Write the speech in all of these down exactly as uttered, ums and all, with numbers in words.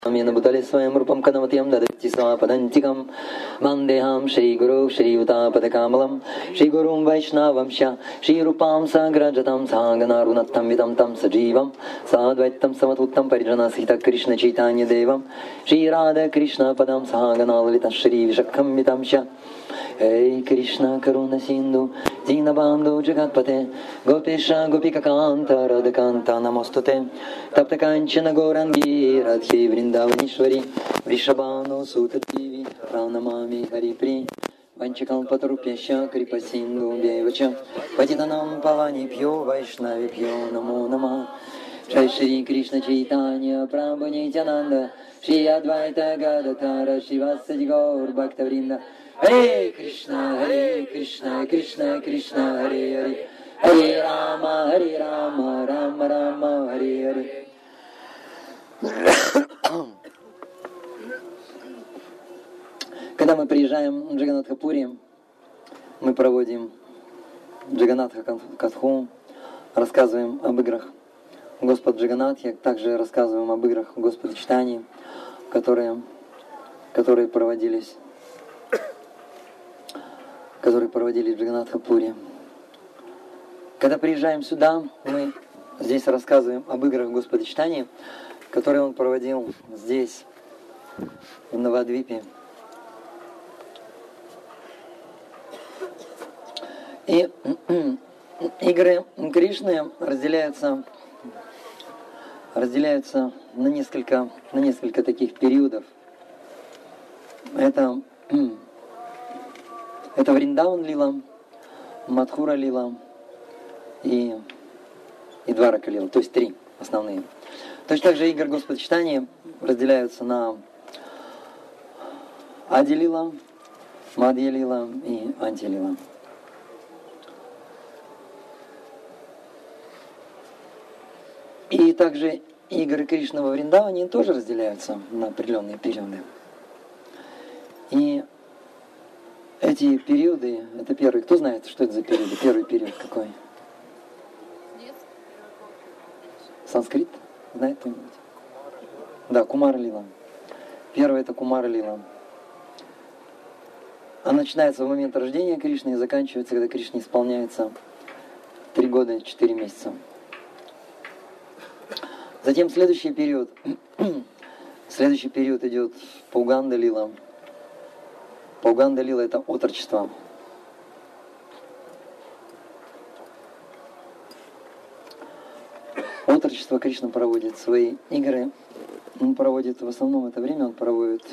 Amena Bhutale Swayam Rupam Kadamatiyam Dadati Swapadantikam Vandeham Shri Guru Shri Yuta Padakamalam Shri Gurum Vaishnavamsha Shri Rupam Sagrajatam Saganarunatam Vidam Tam Sajivam Sadvaitam Samatuttam Parijana Sita Krishna Chaitanya Devam Shri Radha Krishna Padam Saganalita Shri Vishakham Vitamsha Hey Krishna Karuna Sindhu Dinabandhu Jagatpate Gopesha Gopika Kanta Radhakanta Namostute Tapta Kanchana Gorangi Radhi Vrindavanishwari Vrishabhanu Sutativi Pranamami Haripri Vanchakalpatarupyasya Kripasindhu Devacha Patitanam Pavanibhyo Vaishnavibhyo Namo Namah Jai Shri Krishna Chaitanya Prabhu Nityananda Shri Advaita Gadadhara Shivasadi Gaur Bhaktavrinda Hare Krishna, Hare Krishna, Krishna Krishna, Hare Hare, Hare Rama, Hare Rama, Rama Rama, Hare Hare. Когда мы приезжаем в Джаганатха-Пури, мы проводим Джаганатха-Катху, рассказываем об играх Господа Джаганатхи, также рассказываем об играх Господа Чайтаньи, которые, которые проводились которые проводили в Джаганатха-Пури. Когда приезжаем сюда, мы здесь рассказываем об играх Господа Чайтаньи, которые он проводил здесь, в Навадвипе. И игры Кришны разделяются, разделяются на несколько, на несколько таких периодов. Это Это Вриндаван лила, Мадхура лила и, и Дварака лила, то есть три основные. Точно так же игры Господа Чайтаньи разделяются на Ади лила, Мадья лила и Анти лила. И также игры Кришны во Вриндаване тоже разделяются на определенные периоды. И эти периоды, это первый, кто знает, что это за периоды? Первый период какой? Санскрит? Знает кто-нибудь? Да, Кумара лила. Первый это Кумара лила. Она начинается в момент рождения Кришны и заканчивается, когда Кришне исполняется три года и четыре месяца. Затем следующий период. Следующий период идет Пауганда лила. Пауганда лила — это отрочество. Отрочество Кришна проводит свои игры. Он проводит в основном это время, он проводит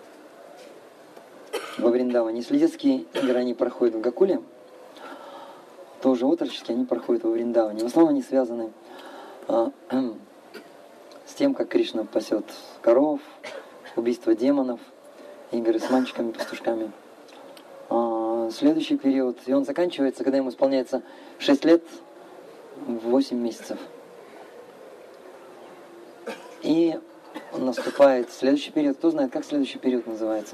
во Вриндаване. Если детские игры они проходят в Гакуле, то уже отроческие они проходят во Вриндаване. В основном они связаны а, с тем, как Кришна пасет коров, убийство демонов, игры с мальчиками, пастушками. А, следующий период, и он заканчивается, когда ему исполняется шесть лет, восемь месяцев. И наступает следующий период. Кто знает, как следующий период называется?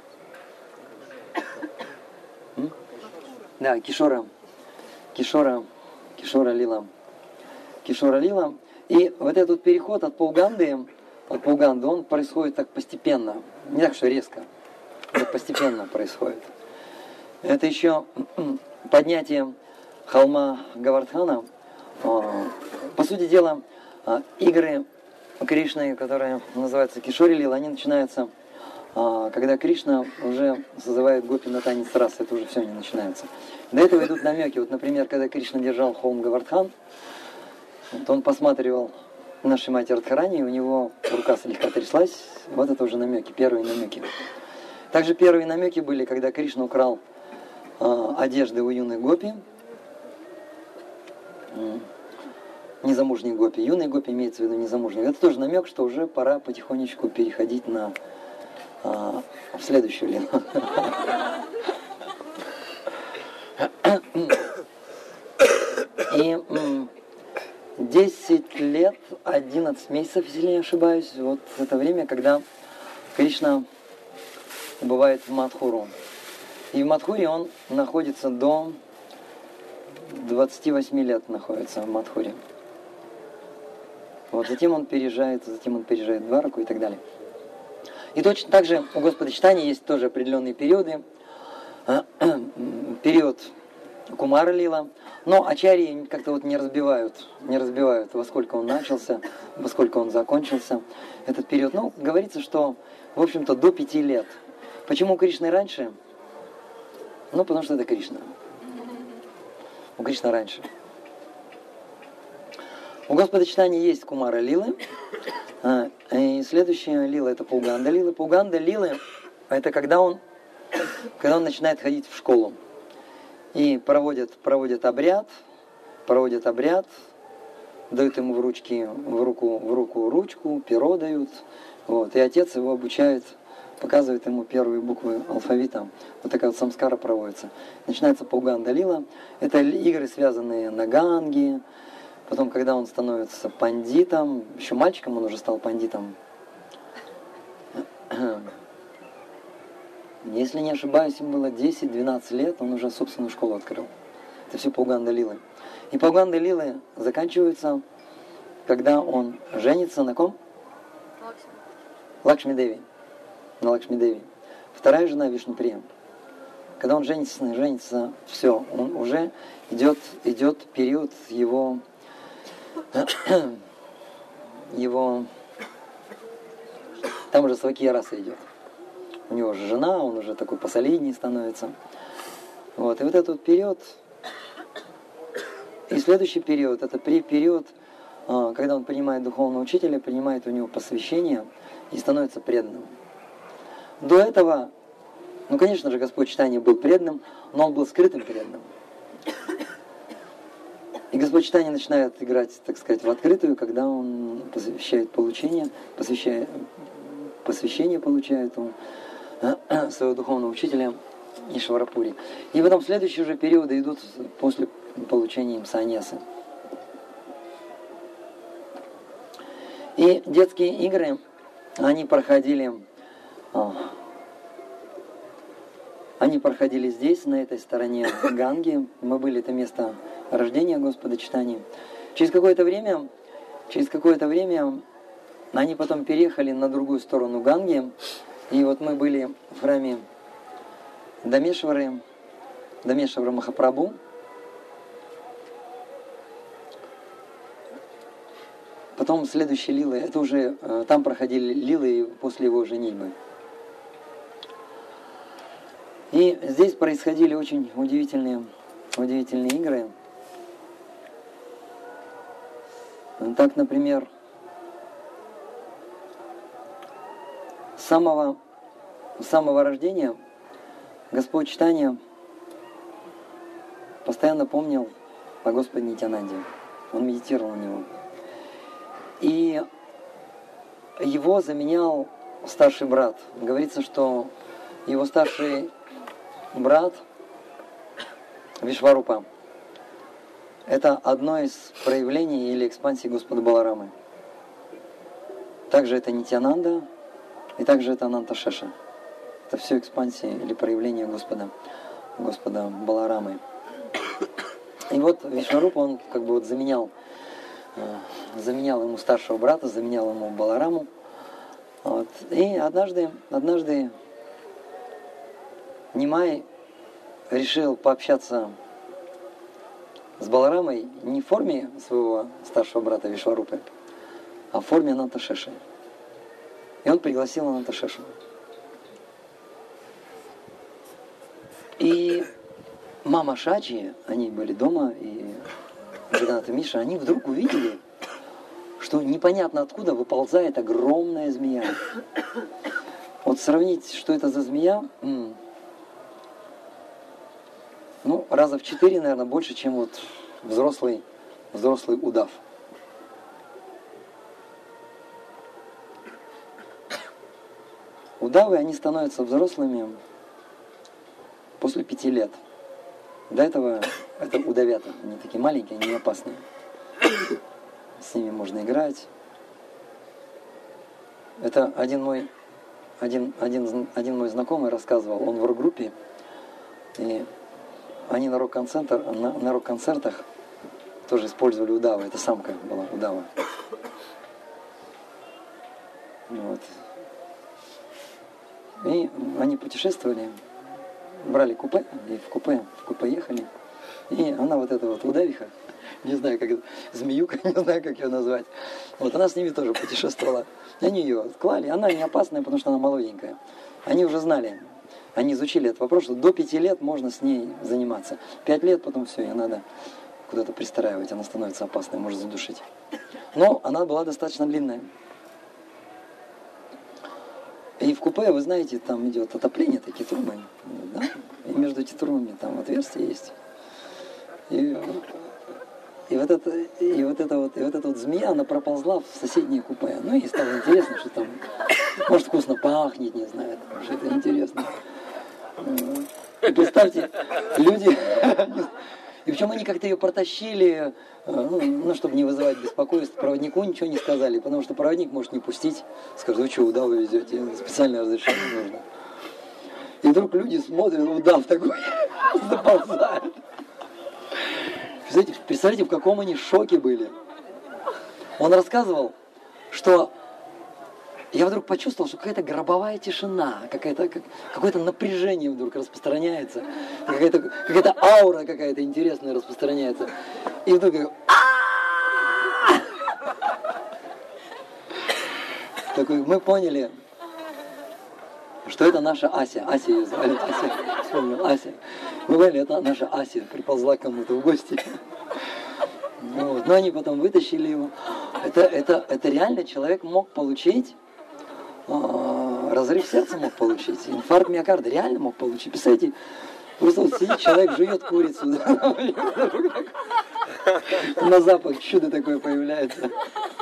М? Да, Кишора. Кишора. Кишора лила. Кишора лила. И вот этот переход от Пауганды, от Пауганды, он происходит так постепенно. Не так, что резко. Это постепенно происходит. Это еще поднятие холма Гавардхана. По сути дела, игры Кришны, которые называются Кишори лила, они начинаются, когда Кришна уже созывает гопи на танец рас. Это уже все не начинается. До этого идут намеки. Вот, например, когда Кришна держал холм Гавардхан, то он посматривал на Шримати Радхарани, и у него рука слегка тряслась. Вот это уже намеки, первые намеки. Также первые намеки были, когда Кришна украл э, одежды у юной гопи. Незамужней гопи. Юной гопи имеется в виду незамужней. Это тоже намек, что уже пора потихонечку переходить на э, в следующую линию. И десять лет, одиннадцать месяцев, если не ошибаюсь, вот это время, когда Кришна бывает в Мадхуру. И в Мадхуре он находится до двадцати восьми лет находится в Мадхуре. Вот, затем он переезжает, затем он переезжает в Двараку и так далее. И точно так же у Господа читания есть тоже определенные периоды. Период Кумара Лила. Но ачарьи как-то вот не разбивают, не разбивают, во сколько он начался, во сколько он закончился. Этот период, ну, говорится, что, в общем-то, до пяти лет. Почему у Кришны раньше? Ну, потому что это Кришна. У Кришны раньше. У Господа читания есть Кумара Лилы. И следующая лила это Пауганда Лилы. Пауганда Лилы это когда он, когда он начинает ходить в школу. И проводят, проводят обряд, проводят обряд, дают ему в, ручки, в, руку, в руку ручку, перо дают. Вот, и отец его обучает, показывает ему первые буквы алфавита. Вот такая вот самскара проводится. Начинается Пауганда Лила. Это игры, связанные на ганге. Потом, когда он становится пандитом, еще мальчиком он уже стал пандитом. Если не ошибаюсь, ему было десять-двенадцать лет, он уже собственную школу открыл. Это все Пауганда Лилы. И Пауганда Лилы заканчиваются, когда он женится на ком? Лакшми Деви. На Лакшми Деви. Вторая жена Вишнуприя. Когда он женится, женится, все, он уже идет, идет период его, его, там уже свакия раса идет. У него же жена, он уже такой посолидней становится. Вот. И вот этот период, и следующий период, это период, когда он принимает духовного учителя, принимает у него посвящение и становится преданным. До этого, ну, конечно же, Господь читания был преданным, но он был скрытым преданным. И Господь читания начинает играть, так сказать, в открытую, когда он посвящает получение, посвящает, посвящение получает он своего духовного учителя Ишварапури. И потом следующие уже периоды идут после получения им саньясы. И детские игры, они проходили, они проходили здесь, на этой стороне Ганги. Мы были, это место рождения Господа читания. Через какое-то время, через какое-то время они потом переехали на другую сторону Ганги. И вот мы были в храме Дамешвары, Дамешвара Махапрабху. Потом следующие лилы, это уже там проходили лилы после его женитьбы. И здесь происходили очень удивительные, удивительные игры. Так, например, с самого, с самого рождения Господь читания постоянно помнил о Господе Нитьянанде. Он медитировал на него. И его заменял старший брат. Говорится, что его старший брат Вишварупа – это одно из проявлений или экспансий Господа Баларамы. Также это Нитьянанда, и также это Ананта Шеша. Это все экспансии или проявления Господа, Господа Баларамы. И вот Вишварупа, он как бы вот заменял, заменял ему старшего брата, заменял ему Балараму. Вот. И однажды, однажды Нимай решил пообщаться с Баларамой не в форме своего старшего брата Вишварупы, а в форме Ананта Шеши. И он пригласил Ананта Шешу. И мама Шачи, они были дома, и Джаганната Миша, они вдруг увидели, что непонятно откуда выползает огромная змея. Вот сравнить, что это за змея, м- ну, раза в четыре, наверное, больше, чем вот взрослый, взрослый удав. Удавы, они становятся взрослыми после пяти лет. До этого это удавята. Они такие маленькие, они не опасные. С ними можно играть. Это один мой, один, один, один мой знакомый рассказывал, он в рок-группе, и они на рок-концертах, на, на рок-концертах тоже использовали удавы. Это самка была, удава. Вот. И они путешествовали, брали купе, и в купе, в купе ехали. И она вот эта вот удавиха, не знаю, как это, змеюка, не знаю, как ее назвать. Вот она с ними тоже путешествовала. И они ее клали. Она не опасная, потому что она молоденькая. Они уже знали, они изучили этот вопрос, что до пяти лет можно с ней заниматься. Пять лет потом все, ее надо куда-то пристраивать, она становится опасной, может задушить. Но она была достаточно длинная. И в купе, вы знаете, там идет отопление, такие трубы. Да? И между этими трубами там отверстие есть. И, и, вот это, и, вот это вот, и вот эта вот змея, она проползла в соседнее купе. Ну и стало интересно, что там, может, вкусно пахнет, не знаю, там, что это интересно. И представьте, люди... И причем они как-то ее протащили, ну, ну, чтобы не вызывать беспокойство, проводнику ничего не сказали, потому что проводник может не пустить, скажет, вы что, удав вы везете, специальное разрешение нужно. И вдруг люди смотрят, удав такой заползает. Представляете, представляете, в каком они шоке были. Он рассказывал, что я вдруг почувствовал, что какая-то гробовая тишина, какая-то, как, какое-то напряжение вдруг распространяется, какая-то, какая-то аура какая-то интересная распространяется. И вдруг я, такой, мы поняли, что это наша Ася. Ася ее звали, Ася, вспомнил, Ася. Мы поняли, это наша Ася приползла к кому-то в гости. Вот. Но они потом вытащили его. Это, это, это реально человек мог получить, разрыв сердца мог получить, инфаркт миокарда реально мог получить. Представляете, просто вот сидит человек, жует курицу, на запах чудо такое появляется.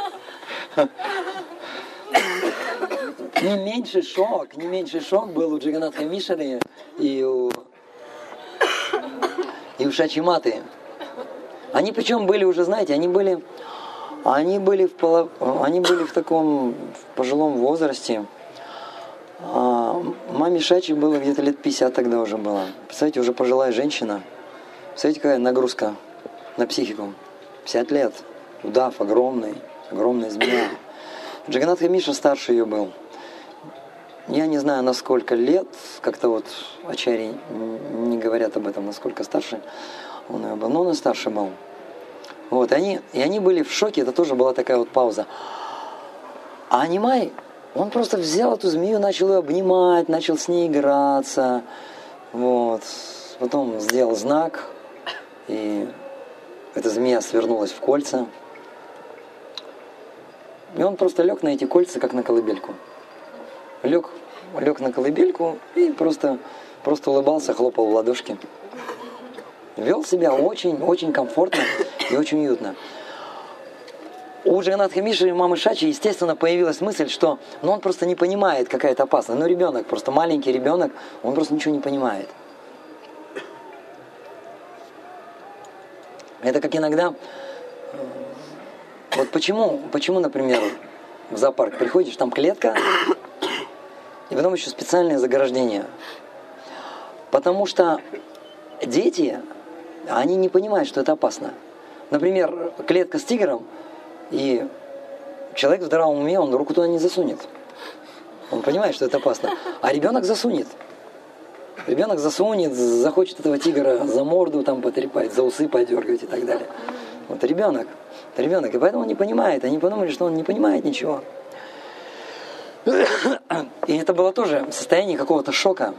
Не меньший шок, не меньший шок был у Джаганатха Мишары и у, и у Шачиматы. Они причем были уже, знаете, они были... Они были, в поло... они были в таком в пожилом возрасте. А, маме Шачи было где-то лет пятьдесят тогда уже было. Представляете, уже пожилая женщина. Представляете, какая нагрузка на психику. пятьдесят лет. Удав огромный, огромная змея. Джаганатха Миша старше ее был. Я не знаю, на сколько лет, как-то вот ачарьи не говорят об этом, насколько старше он ее был. Но он и старше был. Вот, и они, и они были в шоке, это тоже была такая вот пауза. А Анимай, он просто взял эту змею, начал ее обнимать, начал с ней играться. Вот. Потом сделал знак, и эта змея свернулась в кольца. И он просто лег на эти кольца, как на колыбельку. Лег, лег на колыбельку и просто, просто улыбался, хлопал в ладошки. Вел себя очень, очень комфортно и очень уютно. У Джаганатха Миши и мамы Шачи, естественно, появилась мысль, что ну, он просто не понимает, какая это опасность. Ну, ребенок, просто маленький ребенок, он просто ничего не понимает. Это как иногда... Вот почему, почему, например, в зоопарк приходишь, там клетка, и потом еще специальное заграждение. Потому что дети... Они не понимают, что это опасно. Например, клетка с тигром, и человек в здравом уме, он руку туда не засунет. Он понимает, что это опасно. А ребенок засунет. Ребенок засунет, захочет этого тигра за морду там потрепать, за усы подергать и так далее. Вот ребенок. Это ребенок. И поэтому он не понимает. Они подумали, что он не понимает ничего. И это было тоже состояние какого-то шока.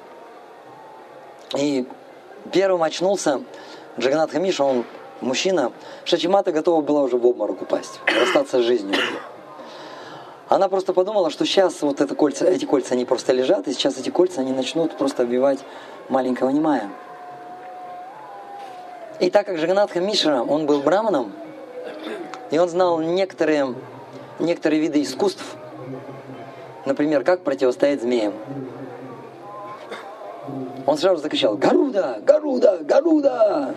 И первым очнулся Джаганатха Миша, он мужчина. Шачимата готова была уже в обморок упасть, расстаться с жизнью. Она просто подумала, что сейчас вот это кольца, эти кольца, они просто лежат, и сейчас эти кольца, они начнут просто обвивать маленького Анимая. И так как Джаганатха Мишра, он был браманом, и он знал некоторые, некоторые виды искусств, например, как противостоять змеям. Он сразу закричал: «Гаруда! Гаруда! Гаруда!»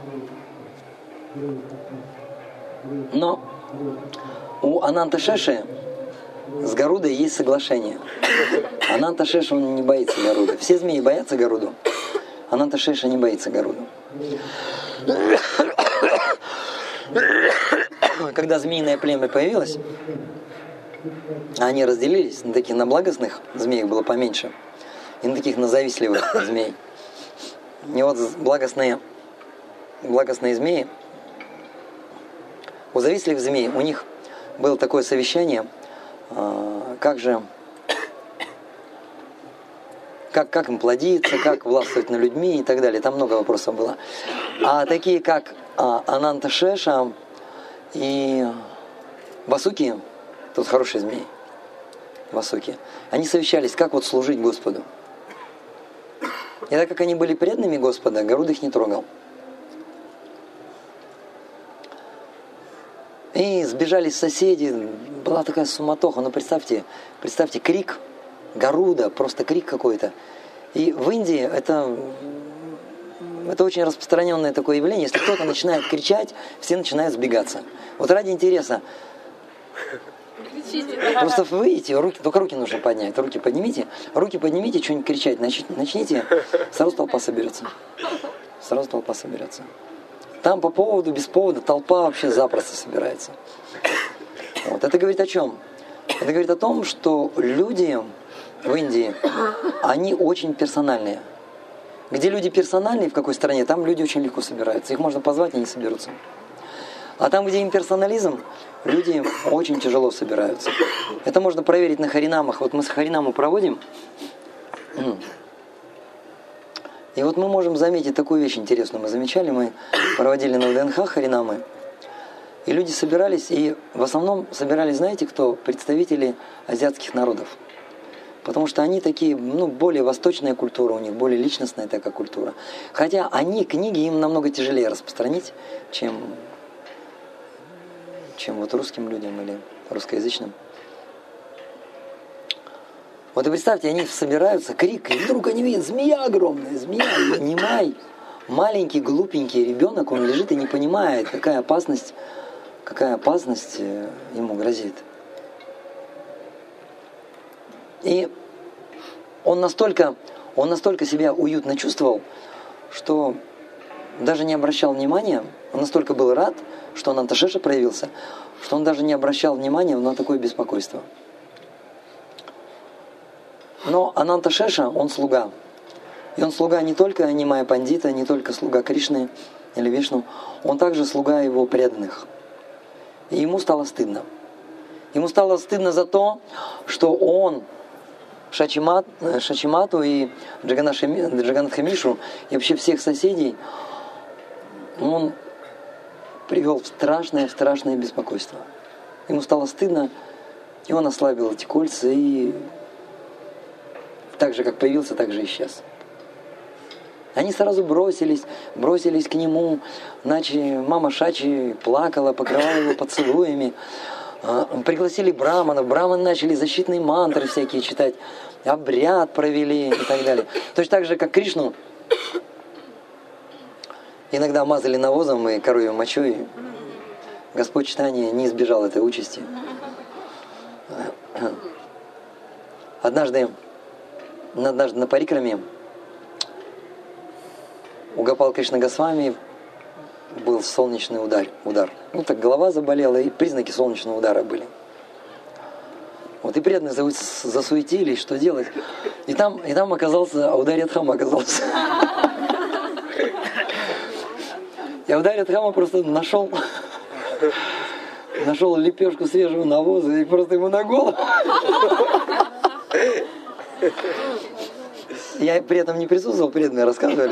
Но у Ананта Шеши с Гарудой есть соглашение. Ананта Шеша, он не боится Гаруды. Все змеи боятся Гаруду. Ананта Шеша не боится Гаруду. Когда змеиное племя появилось, они разделились на таких, на благостных змеях было поменьше, и на таких на завистливых змей. И вот благостные, благостные змеи, у завистливых змей, у них было такое совещание, как же, как, как им плодиться, как властвовать над людьми и так далее. Там много вопросов было. А такие, как Ананта Шеша и Васуки, тут хорошие змеи, Васуки, они совещались, как вот служить Господу. И так как они были преданными Господа, Гаруда их не трогал. И сбежались соседи, была такая суматоха, ну представьте, представьте, крик Гаруда, просто крик какой-то. И в Индии это, это очень распространенное такое явление, если кто-то начинает кричать, все начинают сбегаться. Вот ради интереса, просто выйдите, руки, только руки нужно поднять, руки поднимите, руки поднимите, что-нибудь кричать, начните, сразу толпа соберется, сразу толпа соберется. Там по поводу, без повода толпа вообще запросто собирается. Вот. Это говорит о чем? Это говорит о том, что люди в Индии, они очень персональные. Где люди персональные, в какой стране, там люди очень легко собираются. Их можно позвать, и они соберутся. А там, где имперсонализм, люди очень тяжело собираются. Это можно проверить на харинамах. Вот мы с харинаму проводим. И вот мы можем заметить такую вещь интересную. Мы замечали, мы проводили на ВДНХ харинамы. И люди собирались, и в основном собирались, знаете кто? Представители азиатских народов. Потому что они такие, ну, более восточная культура у них, более личностная такая культура. Хотя они, книги им намного тяжелее распространить, чем, чем вот русским людям или русскоязычным. Вот и представьте, они собираются, крик, и вдруг они видят, змея огромная, змея, Нимай, маленький, глупенький ребенок, он лежит и не понимает, какая опасность, какая опасность ему грозит. И он настолько, он настолько себя уютно чувствовал, что даже не обращал внимания, он настолько был рад, что Ананта Шеша проявился, что он даже не обращал внимания на такое беспокойство. Но Ананта Шеша, он слуга. И он слуга не только Нимая Пандита, не только слуга Кришны или Вишну, он также слуга его преданных. И ему стало стыдно. Ему стало стыдно за то, что он Шачимат, Шачимату и Джаганатха Мишу и вообще всех соседей он привел в страшное, в страшное беспокойство. Ему стало стыдно, и он ослабил эти кольца и так же, как появился, так же исчез. Они сразу бросились, бросились к нему, иначе мама Шачи плакала, покрывала его поцелуями. Пригласили браманов, браманы начали защитные мантры всякие читать, обряд провели и так далее. Точно так же, как Кришну иногда мазали навозом и коровьей мочой, Господь Чайтанья не избежал этой участи. Однажды, однажды на парикраме у Гопала Кришна Госвами был солнечный удар, удар. Ну так голова заболела, и признаки солнечного удара были. Вот и преданные засуетились, что делать. И там, и там оказался, Аударья-дхама оказался. И Аударья-дхама просто нашел, нашел лепешку свежего навоза и просто ему на голову. Я при этом не присутствовал, преданные рассказывали.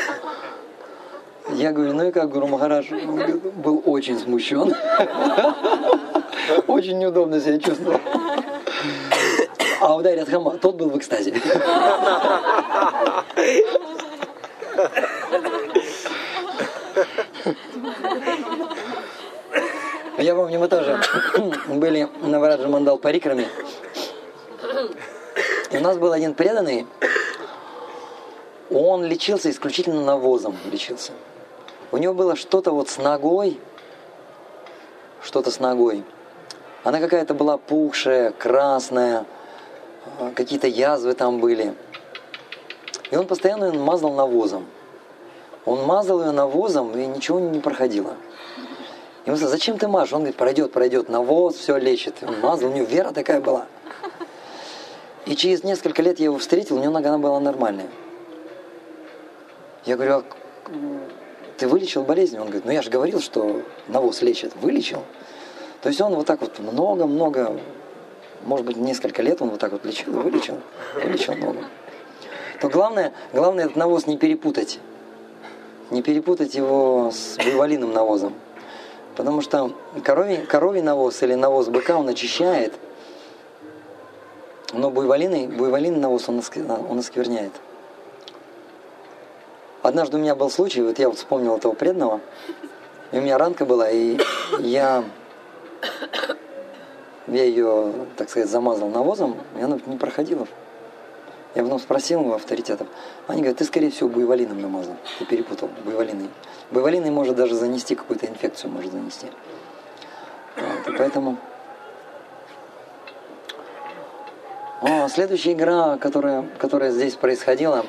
Я говорю, ну и как, Гуру Махарадж? Он был очень смущен. Очень неудобно себя чувствовал. А Аударья-дхама, тот был в экстазе. Я помню, мы тоже были на Вараджа Мандал парикраме. И у нас был один преданный, он лечился исключительно навозом, лечился. У него было что-то вот с ногой, что-то с ногой. Она какая-то была пухшая, красная, какие-то язвы там были. И он постоянно ее мазал навозом. Он мазал ее навозом, и ничего не проходило. И он сказал, зачем ты мажешь? Он говорит, пройдет, пройдет, навоз все лечит. И он мазал, у него вера такая была. И через несколько лет я его встретил, у него нога была нормальная. Я говорю, а ты вылечил болезнь? Он говорит, ну я же говорил, что навоз лечит. Вылечил. То есть он вот так вот много-много, может быть, несколько лет он вот так вот лечил и вылечил. Вылечил ногу. То главное, главное этот навоз не перепутать. Не перепутать его с буйволиным навозом. Потому что коровий, коровий навоз или навоз быка, он очищает. Но буйволиный, буйволиный навоз, он, он оскверняет. Однажды у меня был случай, вот я вот вспомнил этого преданного, и у меня ранка была, и я, я ее, так сказать, замазал навозом, и она не проходила. Я потом спросил у авторитетов, они говорят, ты, скорее всего, буйволином намазал, ты перепутал, буйволиный. Буйволиный может даже занести какую-то инфекцию, может занести. Вот, и поэтому... О, следующая игра, которая, которая здесь происходила...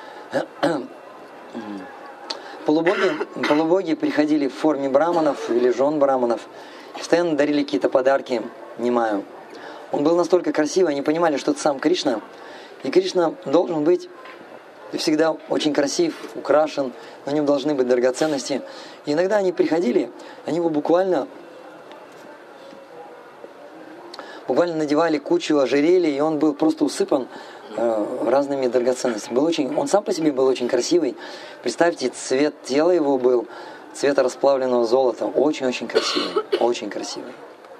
Полубоги, полубоги приходили в форме браманов или жен браманов, постоянно дарили какие-то подарки Нимаю. Он был настолько красивый, они понимали, что это сам Кришна, и Кришна должен быть всегда очень красив, украшен, на нем должны быть драгоценности. И иногда они приходили, они его буквально, буквально надевали кучу ожерелий, и он был просто усыпан разными драгоценностями. Был очень, он сам по себе был очень красивый. Представьте, цвет тела его был цвета расплавленного золота. Очень-очень красивый. Очень красивый.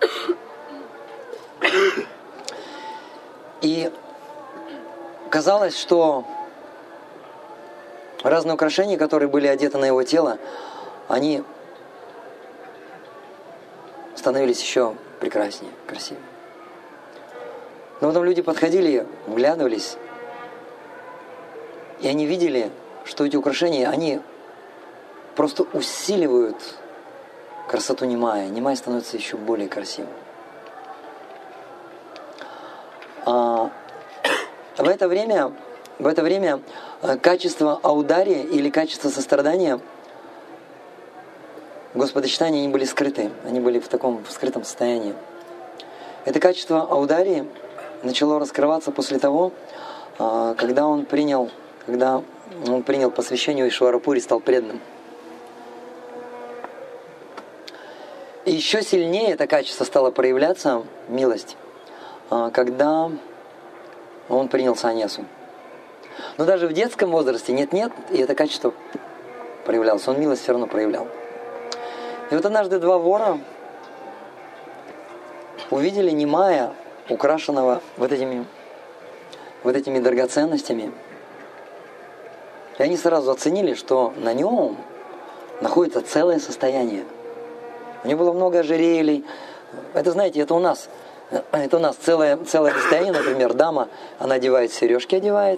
И казалось, что разные украшения, которые были одеты на его тело, они становились еще прекраснее, красивее. Но потом люди подходили, вглядывались, и они видели, что эти украшения, они просто усиливают красоту Нимая. Нимай становится еще более красивым. А в это время, в это время качество аудария или качество сострадания, господочитания, они были скрыты. Они были в таком в скрытом состоянии. Это качество аударии начало раскрываться после того, когда он принял, когда он принял посвящение у Ишварапури, стал преданным. И еще сильнее это качество стало проявляться, милость, когда он принял саньясу. Но даже в детском возрасте нет-нет, и это качество проявлялось. Он милость все равно проявлял. И вот однажды два вора увидели Нимая, украшенного вот этими, вот этими драгоценностями. И они сразу оценили, что на нем находится целое состояние. У него было много ожерелий. Это, знаете, это у нас, это у нас целое, целое состояние, например, дама, она одевает сережки, одевает,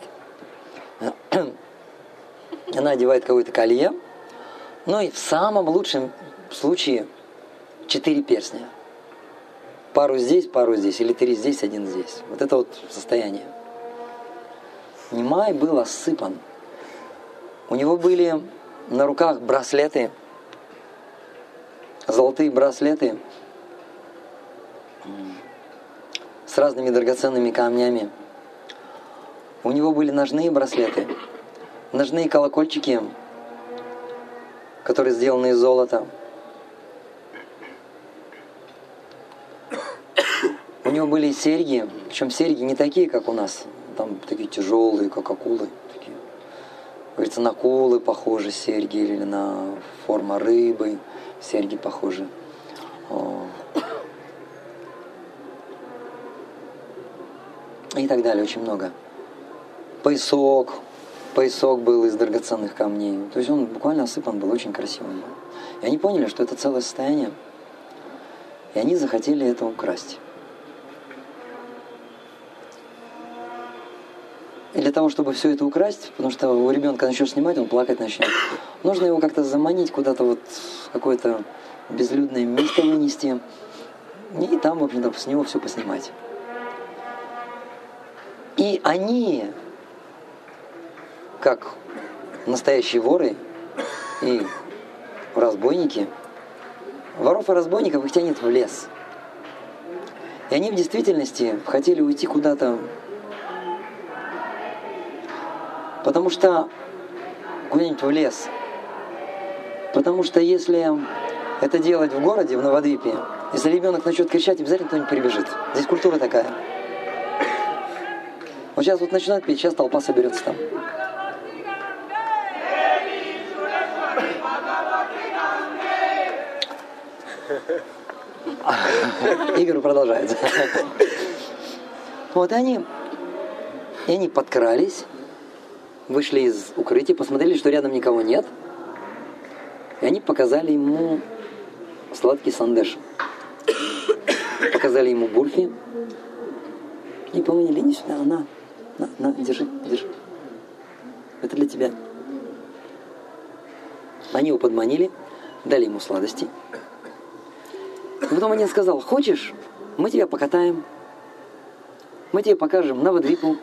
она одевает какое-то колье, ну и в самом лучшем случае четыре перстня. Пару здесь, пару здесь, или три здесь, один здесь. Вот это вот состояние. Нимай был осыпан. У него были на руках браслеты, золотые браслеты с разными драгоценными камнями. У него были ножные браслеты, ножные колокольчики, которые сделаны из золота. У него были серьги, причем серьги не такие, как у нас, там такие тяжелые, как акулы. Такие. Говорится, на акулы похожи серьги, или на форму рыбы серьги похожи. И так далее, очень много. Поясок, поясок был из драгоценных камней. То есть он буквально осыпан был, очень красивым был. И они поняли, что это целое состояние, и они захотели это украсть. И для того, чтобы все это украсть, потому что у ребенка начнешь снимать, он плакать начнет, нужно его как-то заманить куда-то вот в какое-то безлюдное место вынести, и там, в общем-то, с него все поснимать. И они, как настоящие воры и разбойники, воров и разбойников их тянет в лес. И они в действительности хотели уйти куда-то Потому что куда-нибудь в лес. Потому что если это делать в городе, в Навадвипе, если ребенок начнет кричать, обязательно кто-нибудь прибежит. Здесь культура такая. Вот сейчас вот начинают петь, сейчас толпа соберется там. Игорь продолжается. Вот они, и они подкрались, вышли из укрытия, посмотрели, что рядом никого нет, и они показали ему сладкий сандеш. Показали ему бурфи и поманили: иди сюда, на, на, на, держи, держи. Это для тебя. Они его подманили, дали ему сладости. И потом один сказал: хочешь, мы тебя покатаем, мы тебе покажем Навадвипу.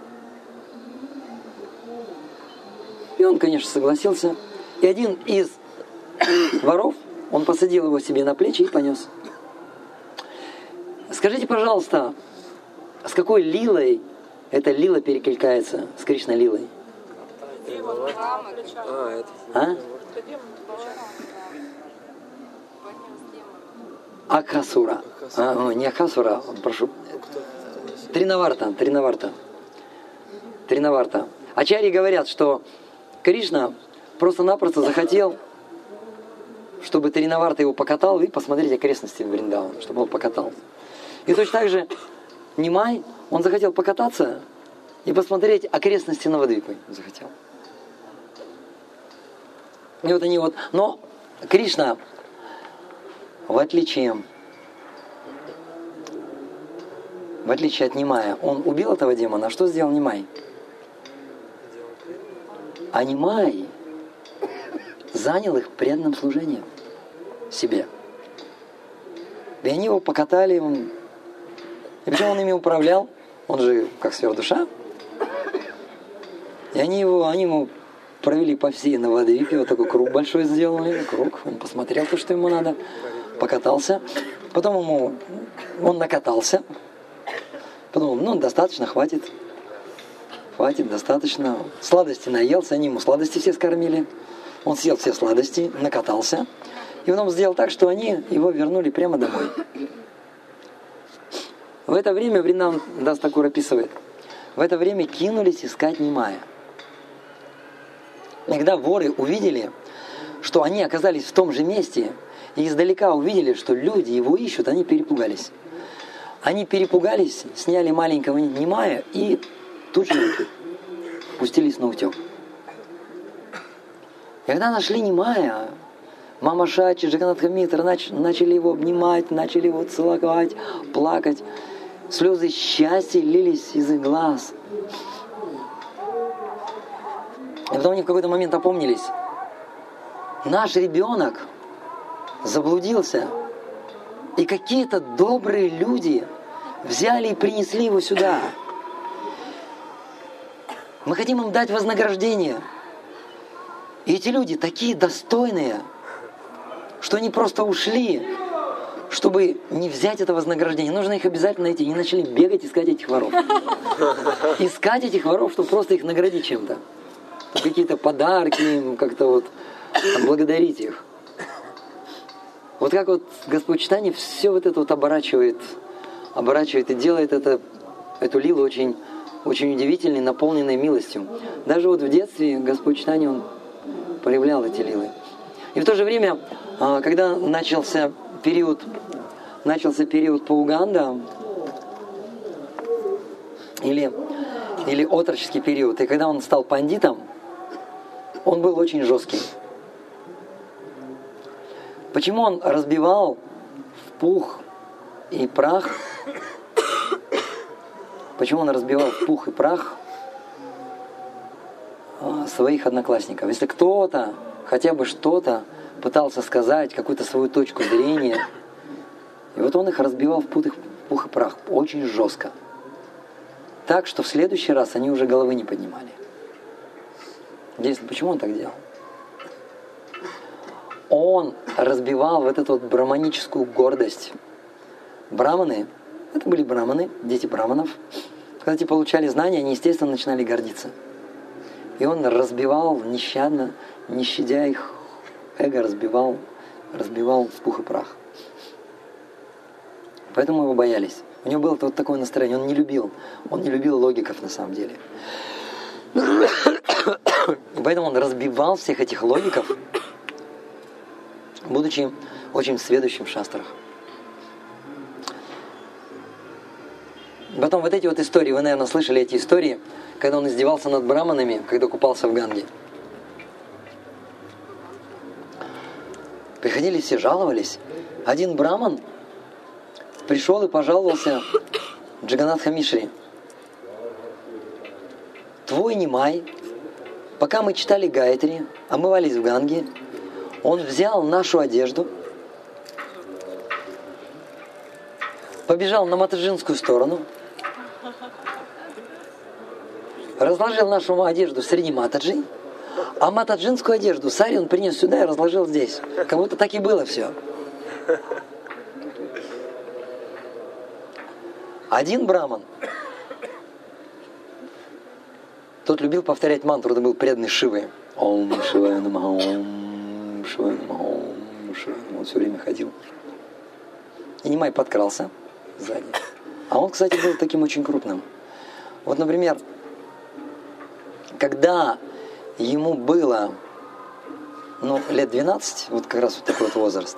И он, конечно, согласился. И один из воров, он посадил его себе на плечи и понес. Скажите, пожалуйста, с какой лилой эта лила перекликается с Кришна лилой? А? Акхасура. А, не Акхасура, прошу. Тринаварта, Тринаварта. Тринаварта. Ачарьи говорят, что Кришна просто-напросто захотел, чтобы Тринаварта его покатал, и посмотреть окрестности Вриндавана, чтобы он покатал. И точно так же Нимай, он захотел покататься и посмотреть окрестности Навадвипы. Захотел. И вот они вот... Но Кришна, в отличие, в отличие от Нимая, он убил этого демона. А что сделал Нимай? А Нимай занял их преданным служением себе. И они его покатали, он... и причем он ими управлял, он же как сверхдуша. И они его, они ему провели по всей Навадвипе, вот такой круг большой сделали, круг, он посмотрел то, что ему надо, покатался, потом ему, он накатался, потом, ну, достаточно, хватит, хватит, достаточно, сладости наелся, они ему сладости все скормили, он съел все сладости, накатался, и потом сделал так, что они его вернули прямо домой. В это время, Вриндаван Дас Такур описывает, в это время кинулись искать Нимая. И когда воры увидели, что они оказались в том же месте, и издалека увидели, что люди его ищут, они перепугались. Они перепугались, сняли маленького Нимая и тут же пустились на утек. И когда нашли Нимая, Мама Шачи, Джаганатха Митра начали его обнимать, начали его целовать, плакать. Слезы счастья лились из их глаз. И потом они в какой-то момент опомнились. Наш ребенок заблудился. И какие-то добрые люди взяли и принесли его сюда. Мы хотим им дать вознаграждение. И эти люди такие достойные, что они просто ушли, чтобы не взять это вознаграждение. Нужно их обязательно найти. Они начали бегать, искать этих воров. Искать этих воров, чтобы просто их наградить чем-то. Какие-то подарки им, как-то вот благодарить их. Вот как вот Господь Чайтанья все вот это вот оборачивает, оборачивает и делает это, эту лилу очень, очень удивительной, наполненной милостью. Даже вот в детстве Господь Чайтанья, он проявлял эти лилы. И в то же время, когда начался период, начался период Пауганда, или, или отроческий период, и когда он стал пандитом, он был очень жесткий. Почему он разбивал в пух и прах? Почему он разбивал в пух и прах своих одноклассников? Если кто-то, хотя бы что-то пытался сказать, какую-то свою точку зрения, и вот он их разбивал в пух, в пух и прах очень жестко. Так, что в следующий раз они уже головы не поднимали. Интересно, почему он так делал? Он разбивал вот эту вот браманическую гордость. Браманы, это были браманы, дети браманов. Когда те получали знания, они, естественно, начинали гордиться. И он разбивал нещадно, не щадя их эго, разбивал, разбивал в пух и прах. Поэтому его боялись. У него было вот такое настроение, он не любил, он не любил логиков на самом деле. И поэтому он разбивал всех этих логиков, будучи очень сведущим в шастрах. Потом вот эти вот истории, вы, наверное, слышали эти истории, когда он издевался над браманами, когда купался в Ганге. Приходили все, жаловались. Один браман пришел и пожаловался Джаганатха Мишре. Твой Нимай, пока мы читали Гайатри, омывались в Ганге, он взял нашу одежду, побежал на Матаджинскую сторону, разложил нашу одежду среди Матаджи, а матаджинскую одежду сари он принес сюда и разложил здесь. Как будто так и было все. Один браман, тот любил повторять мантру, это был преданный Шивы. Ом Шивая Намаха, Ом Шивая Намаха, Ом Шивая Намаха. Он все время ходил. И Нимай подкрался сзади. А он, кстати, был таким очень крупным. Вот, например, когда ему было ну, лет двенадцать, вот как раз вот такой вот возраст,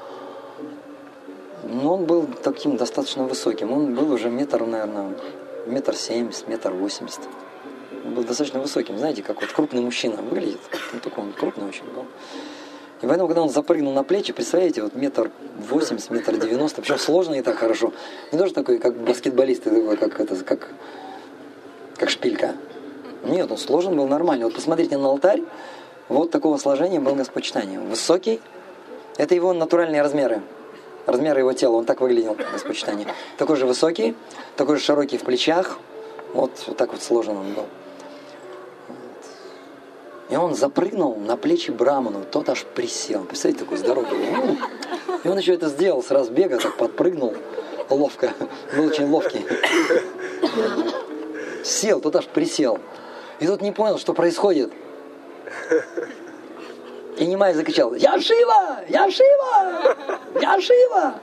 но он был таким достаточно высоким. Он был уже метр, наверное, метр семьдесят, метр восемьдесят. Он был достаточно высоким. Знаете, как вот крупный мужчина выглядит. Он такой он крупный очень был. И поэтому, когда он запрыгнул на плечи, представляете, вот метр восемьдесят, метр девяносто, причем сложно и так хорошо. Не тоже такой, как баскетболист, как, это, как, как шпилька. Нет, он сложен был нормально. Вот посмотрите на алтарь, вот такого сложения был Господь Чайтанья. Высокий, это его натуральные размеры. Размеры его тела, он так выглядел, Господь Чайтанья. Такой же высокий, такой же широкий в плечах, вот, вот так вот сложен он был. И он запрыгнул на плечи браману, тот аж присел. Представляете, такой здоровый. И он еще это сделал с разбега, так подпрыгнул ловко, был очень ловкий. Сел, тот аж присел. И тот не понял, что происходит. И Нимай закричал: «Я Шива! Я Шива! Я Шива!»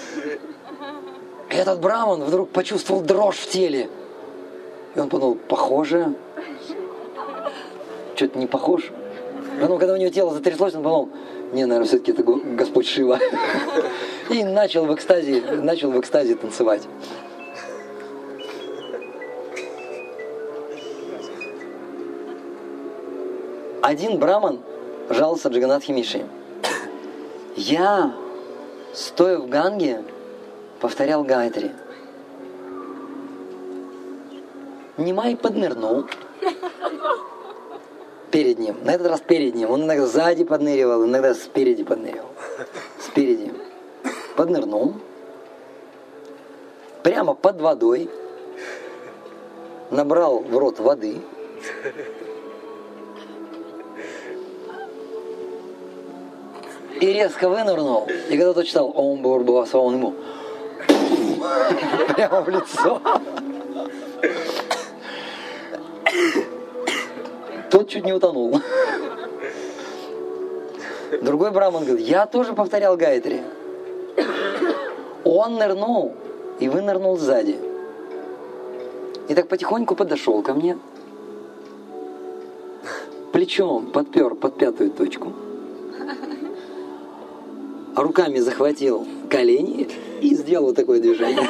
И этот браман вдруг почувствовал дрожь в теле. И он подумал: похоже, что-то не похож. Потом, когда у него тело затряслось, он подумал: не, наверное, все-таки это Господь Шива. И начал в экстазе, начал в экстазе танцевать. Один браман жаловался Джаганатхе Мишре: я, стоя в Ганге, повторял Гайатри. Нимай поднырнул перед ним. На этот раз перед ним. Он иногда сзади подныривал, иногда спереди подныривал. Спереди. Поднырнул. Прямо под водой. Набрал в рот воды. И резко вынырнул. И когда тот читал Ом Бурбуаса, он ему прямо в лицо. Тот чуть не утонул. Другой браман говорит: я тоже повторял Гайатри. Он нырнул и вынырнул сзади. И так потихоньку подошел ко мне. Плечом подпер под пятую точку. Руками захватил колени и сделал вот такое движение.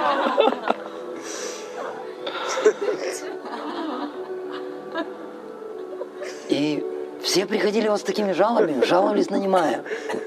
И все приходили вот с такими жалобами, жаловались на Нимая.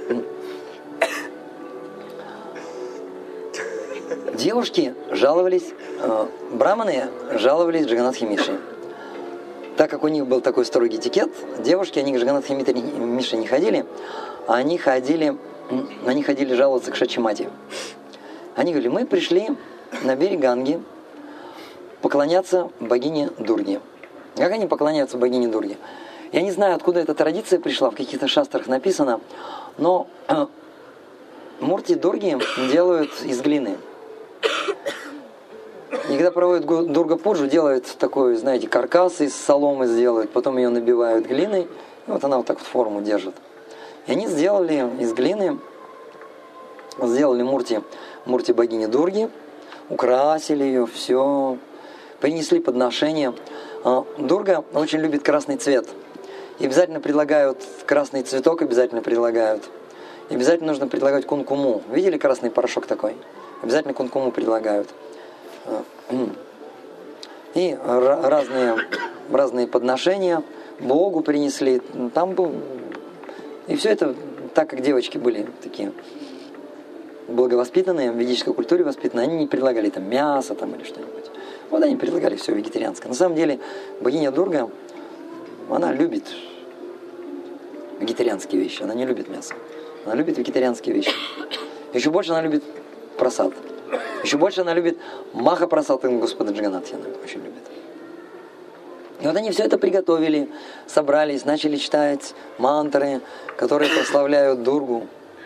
Девушки жаловались, э, браманы жаловались Джаганатхе Мишре. Так как у них был такой строгий этикет, девушки, они к Джаганатхе Мишре не ходили, а они ходили, они ходили жаловаться к Шачимати. Они говорили: мы пришли на берег Ганги поклоняться богине Дурге. Как они поклоняются богине Дурге? Я не знаю, откуда эта традиция пришла, в каких-то шастрах написано, но э, мурти Дурги делают из глины. И когда проводят Дурга-пуджу, делают такой, знаете, каркас из соломы сделают, потом ее набивают глиной, и вот она вот так вот форму держит. И они сделали из глины, сделали мурти, мурти богини Дурги, украсили ее, все, принесли подношение. Дурга очень любит красный цвет. И обязательно предлагают красный цветок, обязательно предлагают. И обязательно нужно предлагать кункуму. Видели красный порошок такой? Обязательно кункуму предлагают. И разные, разные подношения Богу принесли. Там был... И все это, так как девочки были такие благовоспитанные, в ведической культуре воспитанные, они не предлагали там мясо там, или что-нибудь. Вот они предлагали все вегетарианское. На самом деле богиня Дурга, она любит вегетарианские вещи, она не любит мясо. Она любит вегетарианские вещи. Еще больше она любит прасад. Еще больше она любит маха прасад Господа Джаганатха, она очень любит. И вот они все это приготовили, собрались, начали читать мантры, которые прославляют Дургу.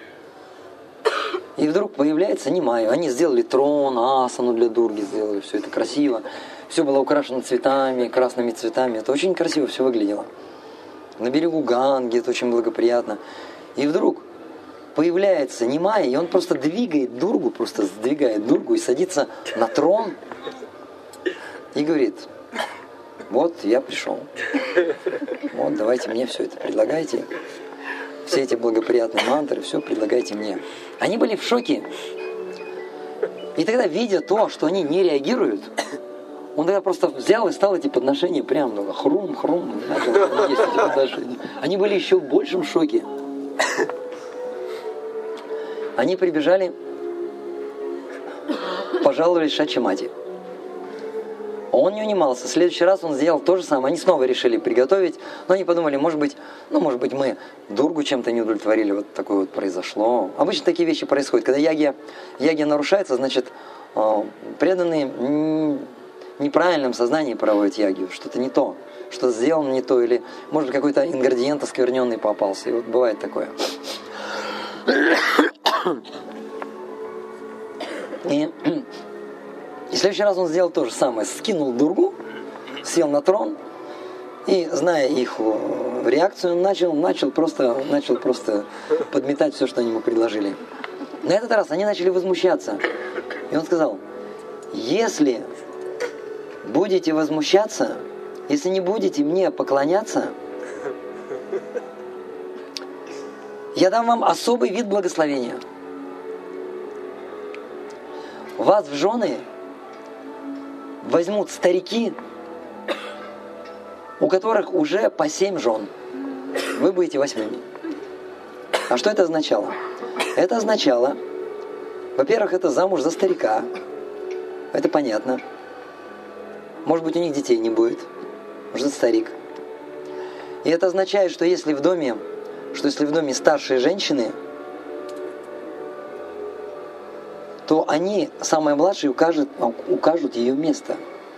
И вдруг появляется Нимаю. Они сделали трон, асану для Дурги, сделали все это красиво. Все было украшено цветами, красными цветами. Это очень красиво все выглядело. На берегу Ганги, это очень благоприятно. И вдруг появляется Нимая, и он просто двигает Дургу, просто сдвигает Дургу и садится на трон и говорит: вот я пришел. Вот давайте мне все это предлагайте. Все эти благоприятные мантры, все предлагайте мне. Они были в шоке. И тогда, видя то, что они не реагируют, он тогда просто взял и стал эти подношения прям ну, хрум-хрум. Начал есть эти подношения. Они были еще в большем шоке. Они прибежали, пожаловались Шачимати. Он не унимался. В следующий раз он сделал то же самое. Они снова решили приготовить, но они подумали, может быть, ну, может быть, мы Дургу чем-то не удовлетворили, вот такое вот произошло. Обычно такие вещи происходят. Когда ягья, ягья нарушается, значит, преданные неправильном сознании проводят ягью, что-то не то, что-то сделано не то, или, может быть, какой-то ингредиент оскверненный попался. И вот бывает такое. И... И в следующий раз он сделал то же самое. Скинул Дургу, сел на трон, и, зная их реакцию, начал, начал, просто, начал просто подметать все, что они ему предложили. На этот раз они начали возмущаться. И он сказал: если будете возмущаться, если не будете мне поклоняться, я дам вам особый вид благословения. Вас в жены возьмут старики, у которых уже по семь жен. Вы будете восьмыми. А что это означало? Это означало, во-первых, это замуж за старика. Это понятно. Может быть, у них детей не будет. Может, это старик. И это означает, что если в доме, что если в доме старшие женщины, то они, самые младшие, укажут, укажут ее место.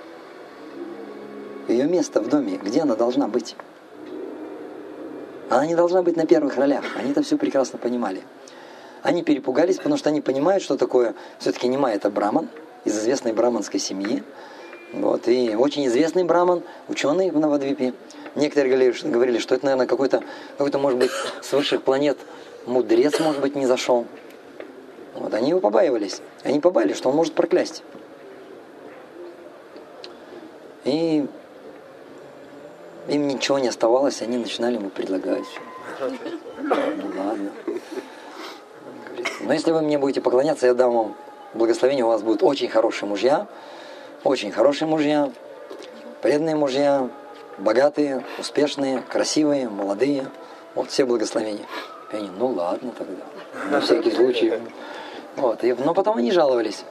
Ее место в доме, где она должна быть. Она не должна быть на первых ролях. Они это все прекрасно понимали. Они перепугались, потому что они понимают, что такое все-таки Нимай — это браман, из известной браманской семьи. Вот, и очень известный браман, ученый в Навадвипе. Некоторые говорили, говорили что это, наверное, какой-то, какой-то, может быть, с высших планет мудрец, может быть, не зашел. Вот, они его побаивались. Они побаивались, что он может проклясть. И им ничего не оставалось, они начинали ему предлагать. Ну ладно. Но если вы мне будете поклоняться, я дам вам благословение, у вас будут очень хорошие мужья, очень хорошие мужья, преданные мужья, богатые, успешные, красивые, молодые. Вот все благословения. И они: ну ладно тогда, на всякий случай. Вот. И, но потом они жаловались.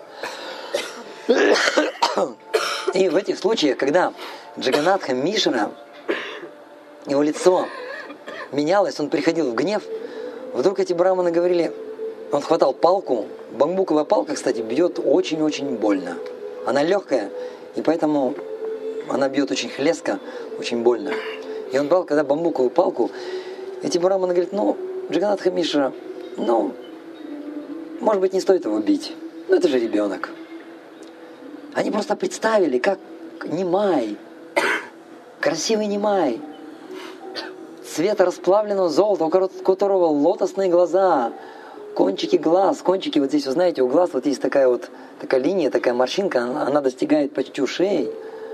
И в этих случаях, когда Джаганатха Мишра, его лицо менялось, он приходил в гнев, вдруг эти браманы говорили, он хватал палку, бамбуковая палка, кстати, бьет очень-очень больно. Она легкая, и поэтому она бьет очень хлестко, очень больно. И он брал, когда бамбуковую палку, эти браманы говорят: ну, Джаганатха Мишра, ну, может быть, не стоит его бить. Ну, это же ребенок. Они просто представили, как Нимай, красивый Нимай, цвета расплавленного золота, у которого лотосные глаза, кончики глаз, кончики вот здесь, вы знаете, у глаз вот есть такая вот такая линия, такая морщинка, она достигает почти ушей.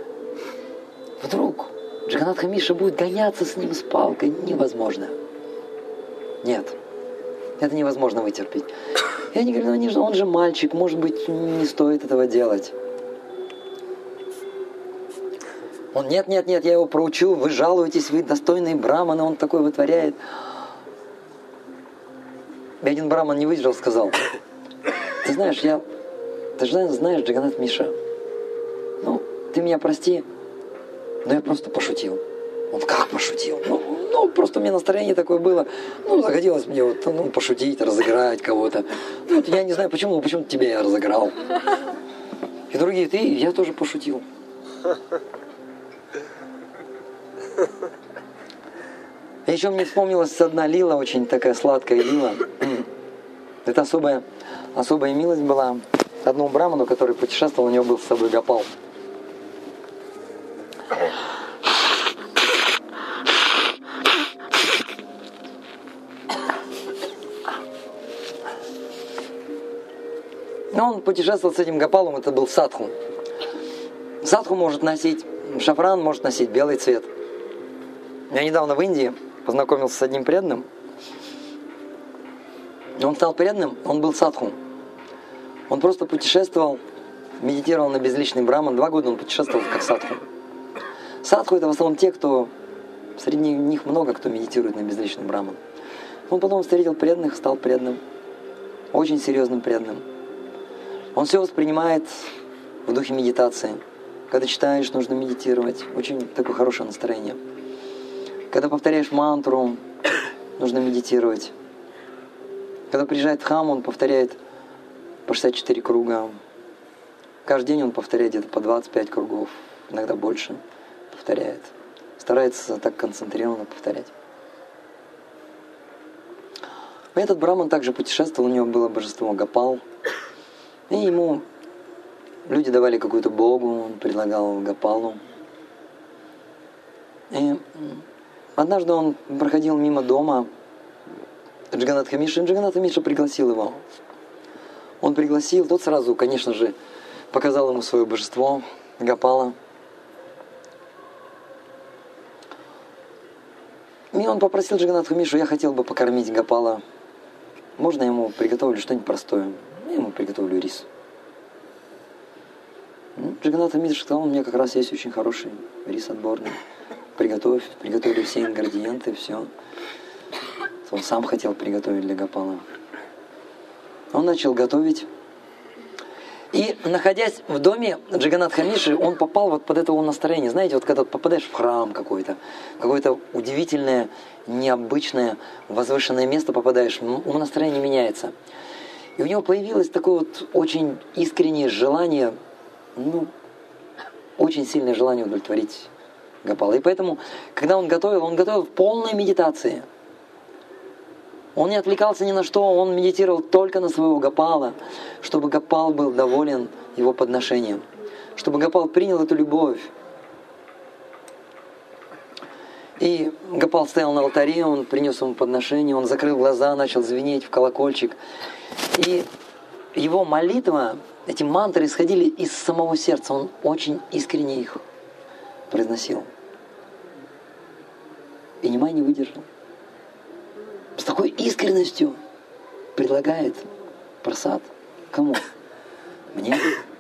Вдруг Джаганатха Миша будет гоняться с ним с палкой, невозможно. Нет, это невозможно вытерпеть. И они говорят, ну он же мальчик, может быть, не стоит этого делать. Он, нет, нет, нет, я его проучу, вы жалуетесь, вы достойные браманы, он такой вытворяет. И один браман не выдержал, сказал, ты знаешь, я, ты же знаешь, Джаганат Миша, ну, ты меня прости, но я просто пошутил. Он как пошутил? Ну, ну, просто у меня настроение такое было, ну, захотелось мне вот, ну, пошутить, разыграть кого-то. Ну, вот я не знаю, почему, но почему-то тебя я разыграл. И другие, ты, я тоже пошутил. И еще мне вспомнилась одна лила, очень такая сладкая лила. Это особая, особая милость была одному браману, который путешествовал, у него был с собой Гопал. Но он путешествовал с этим Гопалом, это был садху. Садху может носить шафран, может носить белый цвет. Я недавно в Индии познакомился с одним преданным. Он стал преданным, он был садху. Он просто путешествовал, медитировал на безличный браман. Два года он путешествовал как садху. Садху это в основном те, кто... Среди них много кто медитирует на безличный браман. Он потом встретил преданных, стал преданным. Очень серьезным преданным. Он все воспринимает в духе медитации. Когда читаешь, нужно медитировать. Очень такое хорошее настроение. Когда повторяешь мантру, нужно медитировать. Когда приезжает в храм, он повторяет по шестьдесят четыре круга. Каждый день он повторяет где-то по двадцать пять кругов, иногда больше повторяет. Старается так концентрированно повторять. Этот браман также путешествовал, у него было божество Гопал. И ему люди давали какую-то богу, он предлагал Гопалу. И однажды он проходил мимо дома Джаганатха Миши, и Джаганатха Миша пригласил его. Он пригласил, тот сразу, конечно же, показал ему свое божество Гопала. И он попросил Джаганатха Мишу, я хотел бы покормить Гопала. Можно я ему приготовлю что-нибудь простое? Я ему приготовлю рис. Ну, Джаганатха Миша сказал, у меня как раз есть очень хороший рис отборный. Приготовь, приготовили все ингредиенты, все. Он сам хотел приготовить для Гопала. Он начал готовить. И, находясь в доме Джаганатха Миши, он попал вот под это его настроение. Знаете, вот когда попадаешь в храм какой-то, какое-то удивительное, необычное, возвышенное место попадаешь, ум настроение меняется. И у него появилось такое вот очень искреннее желание, ну, очень сильное желание удовлетворить Гопала. И поэтому, когда он готовил, он готовил в полной медитации. Он не отвлекался ни на что, он медитировал только на своего Гопала, чтобы Гопал был доволен его подношением, чтобы Гопал принял эту любовь. И Гопал стоял на алтаре, он принес ему подношение, он закрыл глаза, начал звенеть в колокольчик. И его молитва, эти мантры исходили из самого сердца, он очень искренне их произносил. И Нимай не выдержал. С такой искренностью предлагает прасад. Кому? Мне.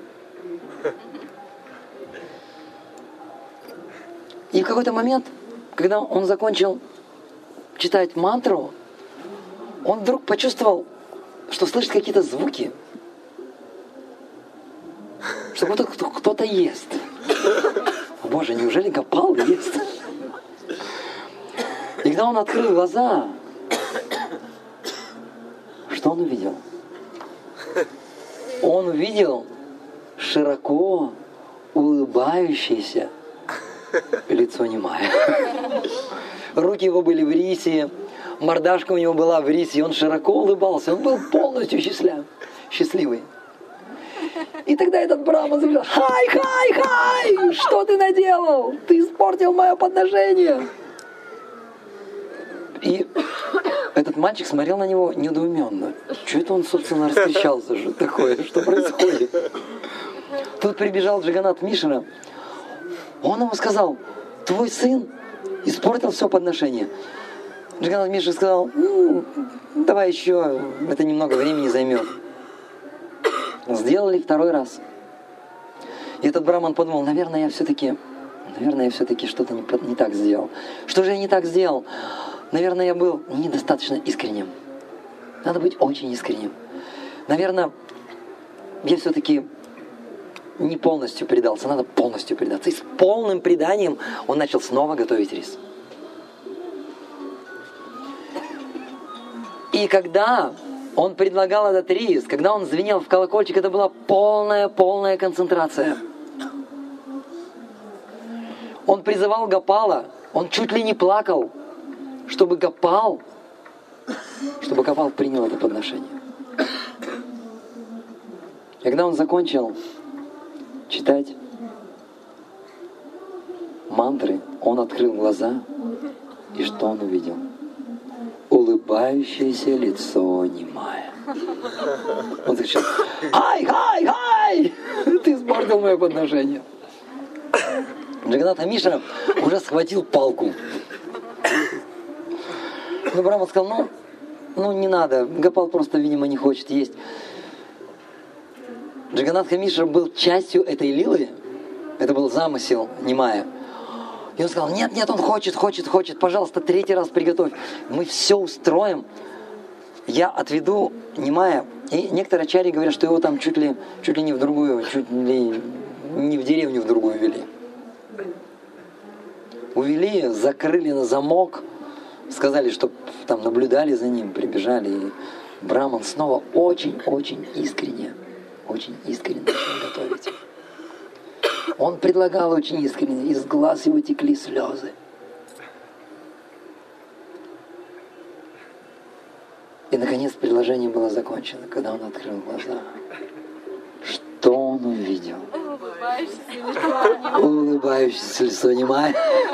И в какой-то момент, когда он закончил читать мантру, он вдруг почувствовал, что слышит какие-то звуки. Что кто-то, кто-то ест. О, Боже, неужели Гопал ест? И когда он открыл глаза, что он увидел? Он увидел широко улыбающееся лицо Нимая. Руки его были в рисе, мордашка у него была в рисе, и он широко улыбался, он был полностью счастлив, счастливый. И тогда этот браман закричал: хай, хай, хай! Что ты наделал? Ты испортил мое подношение! И этот мальчик смотрел на него недоуменно. Что это он, собственно, раскричался же такое? Что происходит? Тут прибежал Джаганнат Мишра. Он ему сказал: твой сын испортил все подношение. Джаганнат Мишра сказал: ну, давай еще, это немного времени займет. Сделали второй раз. И этот браман подумал: наверное, я все-таки, наверное, я все-таки что-то не, не так сделал. Что же я не так сделал? Наверное, я был недостаточно искренним. Надо быть очень искренним. Наверное, я все-таки не полностью предался. Надо полностью предаться. И с полным преданием он начал снова готовить рис. И когда он предлагал этот рис, когда он звенел в колокольчик, это была полная-полная концентрация. Он призывал Гопала, он чуть ли не плакал, чтобы Гопал, чтобы Гопал принял это подношение. И когда он закончил читать мантры, он открыл глаза, и что он увидел? Улыбающееся лицо Нимая. Он закричал: ай, ай, ай! Ты испортил мое подношение. Джаганнат Мишра уже схватил палку. Но Браман сказал: ну, ну не надо, Гопал просто, видимо, не хочет есть. Джаганнат Мишра был частью этой лилы, это был замысел Нимая. И он сказал: нет, нет, он хочет, хочет, хочет, пожалуйста, третий раз приготовь. Мы все устроим. Я отведу Нимая. И некоторые ачарьи говорят, что его там чуть ли, чуть ли не в другую, чуть ли не в деревню в другую вели. Увели, закрыли на замок, сказали, что там наблюдали за ним, прибежали. И Браман снова очень-очень искренне, очень искренне начал готовить. Он предлагал очень искренне, из глаз его текли слезы. И, наконец, предложение было закончено, когда он открыл глаза. Что он увидел? Улыбающееся лицо Нимая.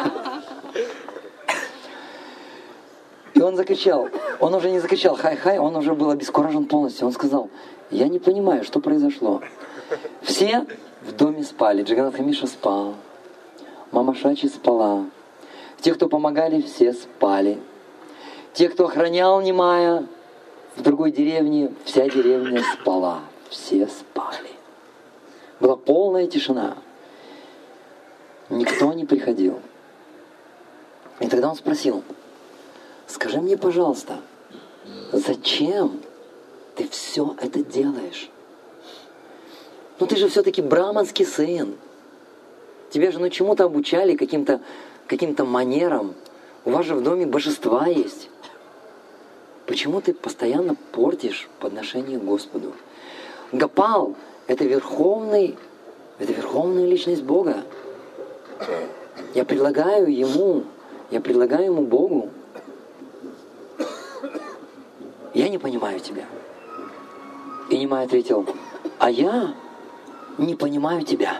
И он закричал. Он уже не закричал «хай-хай», он уже был обескуражен полностью. Он сказал: я не понимаю, что произошло. Все в доме спали. Джаганнат Мишра спал. Мама Шачи спала. Те, кто помогали, все спали. Те, кто охранял Нимая в другой деревне, вся деревня спала. Все спали. Была полная тишина. Никто не приходил. И тогда он спросил: скажи мне, пожалуйста, зачем ты все это делаешь? Ну ты же все-таки браманский сын. Тебя же ну чему-то обучали, каким-то каким-то манерам. У вас же в доме божества есть. Почему ты постоянно портишь подношение Господу? Гопал — это верховный, это верховная личность Бога. Я предлагаю ему, я предлагаю ему Богу. Я не понимаю тебя. И Нимай ответил: а я не понимаю тебя.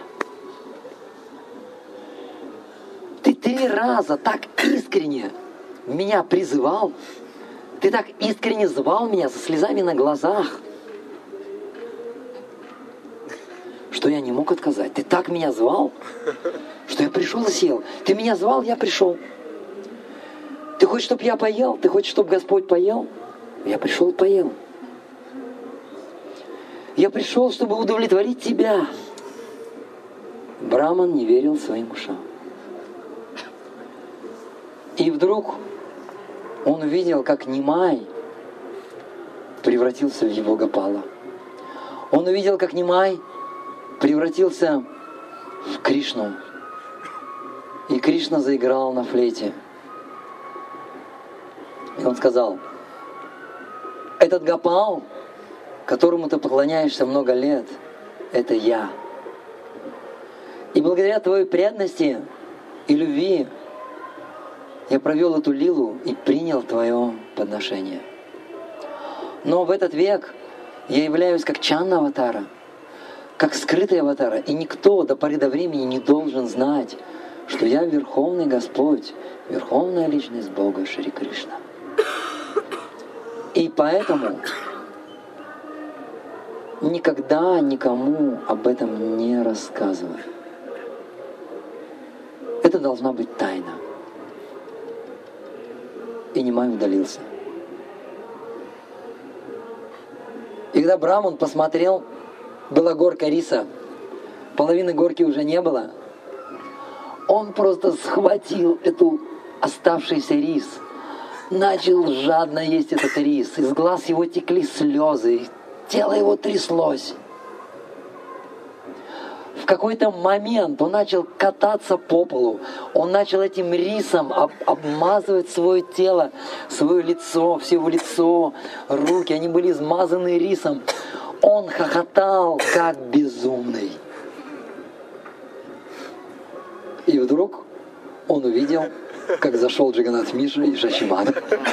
Ты три раза так искренне меня призывал, ты так искренне звал меня со слезами на глазах, что я не мог отказать. Ты так меня звал, что я пришел и сел. Ты меня звал, я пришел. Ты хочешь, чтобы я поел? Ты хочешь, чтобы Господь поел? Я пришел и поел. Я пришел, чтобы удовлетворить тебя. Браман не верил своим ушам. И вдруг он увидел, как Нимай превратился в его Гопала. Он увидел, как Нимай превратился в Кришну. И Кришна заиграл на флейте. И он сказал: этот Гопал, которому ты поклоняешься много лет, это я. И благодаря твоей преданности и любви я провел эту лилу и принял твое подношение. Но в этот век я являюсь как Чанна Аватара. как скрытый аватар. И никто до поры до времени не должен знать, что я Верховный Господь, Верховная Личность Бога Шри Кришна. И поэтому никогда никому об этом не рассказывай. Это должна быть тайна. И Нимай удалился. И когда Браман посмотрел, была горка риса, половины горки уже не было, он просто схватил эту оставшийся рис, начал жадно есть этот рис, из глаз его текли слезы, тело его тряслось. В какой-то момент он начал кататься по полу, он начал этим рисом об, обмазывать свое тело, свое лицо, все его лицо, руки, они были измазаны рисом. Он хохотал, как безумный. И вдруг он увидел, как зашел Джаганнат Мишра и Шашиман.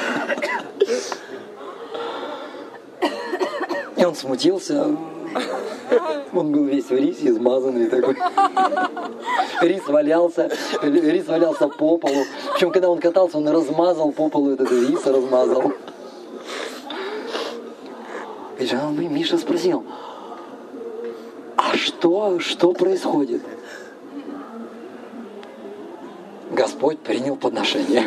И он смутился. Он был весь в рисе, измазанный такой. Рис валялся, рис валялся по полу. Причем, когда он катался, он размазал по полу этот рис, размазал. И Джаганнат Мишра спросил: а что, что происходит? Господь принял подношение.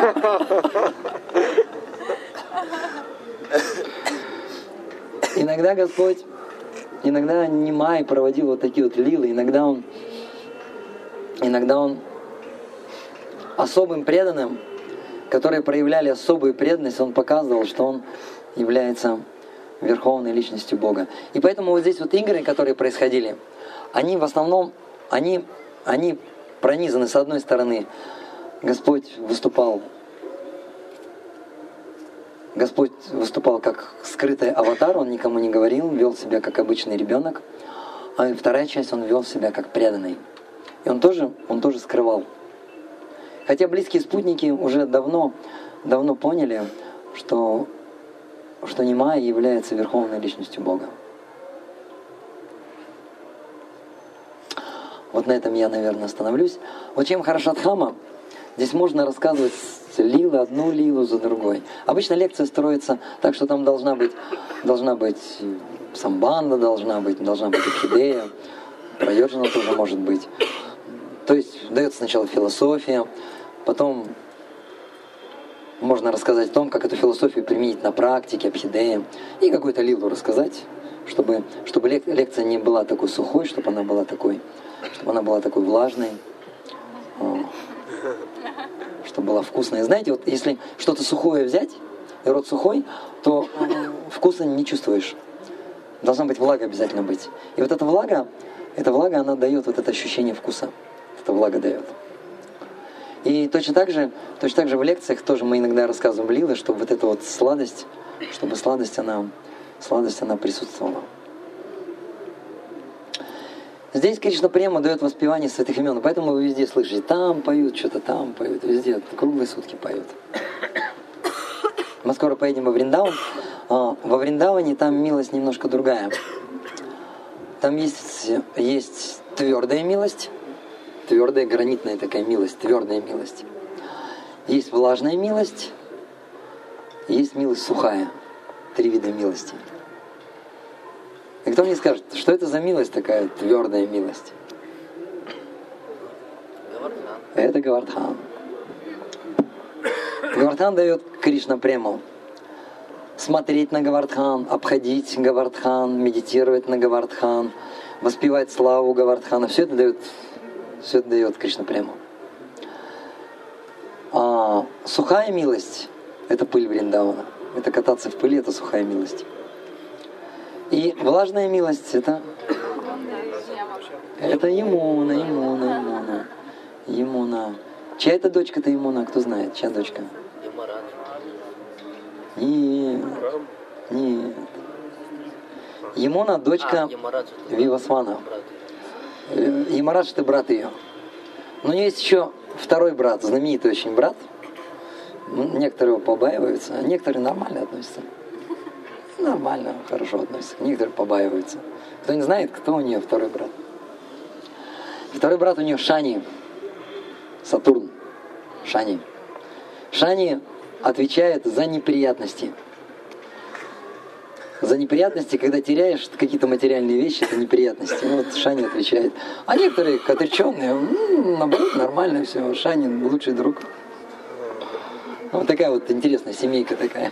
Иногда Господь, иногда Нимай проводил вот такие вот лилы, иногда он, иногда он особым преданным, которые проявляли особую преданность, он показывал, что он является Верховной Личностью Бога. И поэтому вот здесь вот игры, которые происходили, они в основном, они, они пронизаны с одной стороны. Господь выступал Господь выступал как скрытый аватар, он никому не говорил, вел себя как обычный ребенок. А вторая часть, он вел себя как преданный. И он тоже, он тоже скрывал. Хотя близкие спутники уже давно, давно поняли, что, что Нимай является Верховной Личностью Бога. Вот на этом я, наверное, остановлюсь. Вот чем хороша Дхамма, здесь можно рассказывать лилы, одну лилу за другой. Обычно лекция строится так, что там должна быть, должна быть самбанда, должна быть, должна быть абхидея, прайоджана тоже может быть. То есть дается сначала философия, потом можно рассказать о том, как эту философию применить на практике, абхидея, и какую-то лилу рассказать, чтобы, чтобы лек- лекция не была такой сухой, чтобы она была такой, чтобы она была такой влажной, чтобы была вкусная. Знаете, вот если что-то сухое взять, и рот сухой, то вкуса не чувствуешь. Должна быть влага обязательно быть. И вот эта влага, эта влага, она дает вот это ощущение вкуса. Эта влага дает. И точно так же, точно так же в лекциях тоже мы иногда рассказываем лилы, чтобы вот эта вот сладость, чтобы сладость она, сладость она присутствовала. Здесь Кришна Према дает воспевание святых имен, поэтому вы везде слышите, там поют, что-то там поют, везде, круглые сутки поют. Мы скоро поедем во Вриндаван. Во Вриндаване там милость немножко другая. Там есть, есть твердая милость, твердая гранитная такая милость, твердая милость. Есть влажная милость, есть милость сухая. Три вида милости. И кто мне скажет, что это за милость такая, твердая милость? Гавардхан. Это Гавардхан. Гавардхан дает Кришна Прему. Смотреть на Гавардхан, обходить Гавардхан, медитировать на Гавардхан, воспевать славу Гавардхана. Все это дает, все это дает Кришна Прему. А сухая милость – это пыль Вриндавана. Это кататься в пыли – это сухая милость. И влажная милость это, это Ямуна, Ямуна, Ямуна, Ямуна. Чья это дочка-то Ямуна? Кто знает, чья дочка? Ямарадж. Нет, нет. Ямуна дочка А, Ямарадж это Вивасвана. брат. Ямарадж это брат ее. Но у нее есть еще второй брат, знаменитый очень брат. Некоторые его побаиваются, а некоторые нормально относятся. Нормально, хорошо относятся. Некоторые побаиваются. Кто не знает, кто у нее второй брат. Второй брат у нее Шани. Сатурн. Шани. Шани отвечает за неприятности. За неприятности, когда теряешь какие-то материальные вещи, это неприятности. Ну, вот Шани отвечает. А некоторые отреченные, м-м, наоборот, нормально все. Шани лучший друг. Вот такая вот интересная семейка такая.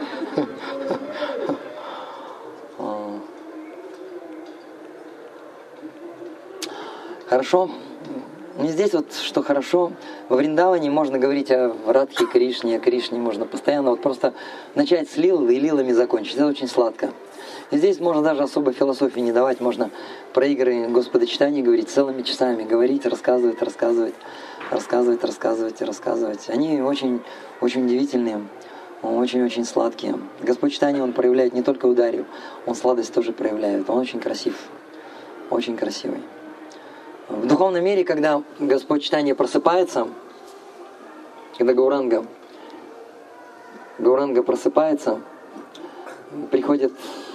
Хорошо. И здесь вот что хорошо, во Вриндаване можно говорить о Радхе, Кришне, о Кришне можно постоянно вот просто начать с лил и лилами закончить. Это очень сладко. И здесь можно даже особо философии не давать, можно про игры Господочитания говорить целыми часами, говорить, рассказывать, рассказывать, рассказывать, рассказывать, рассказывать. Они очень, очень удивительные, очень-очень сладкие. Господочитание он проявляет не только ударью, он сладость тоже проявляет. Он очень красив, очень красивый. В духовном мире, когда Господь Чайтанья просыпается, когда Гауранга, Гауранга просыпается, приходят,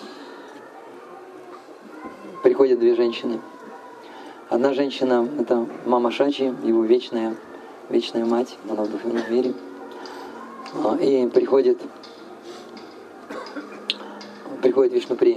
приходят две женщины. Одна женщина — это Мама Шачи, его вечная, вечная мать, она в духовном мире. И приходит, приходит Вишнуприя.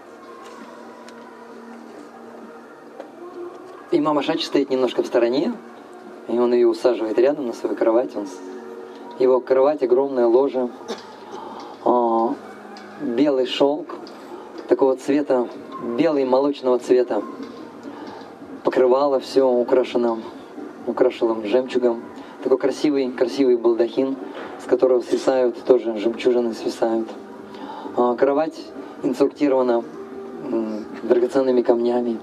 И Мама Шачи стоит немножко в стороне, и он ее усаживает рядом на свою кровать. Он, его кровать, огромное ложе, э, белый шелк, такого цвета, белый молочного цвета. Покрывало все украшено, украшенным жемчугом. Такой красивый, красивый балдахин, с которого свисают, тоже жемчужины свисают. Э, кровать инструктирована э, драгоценными камнями.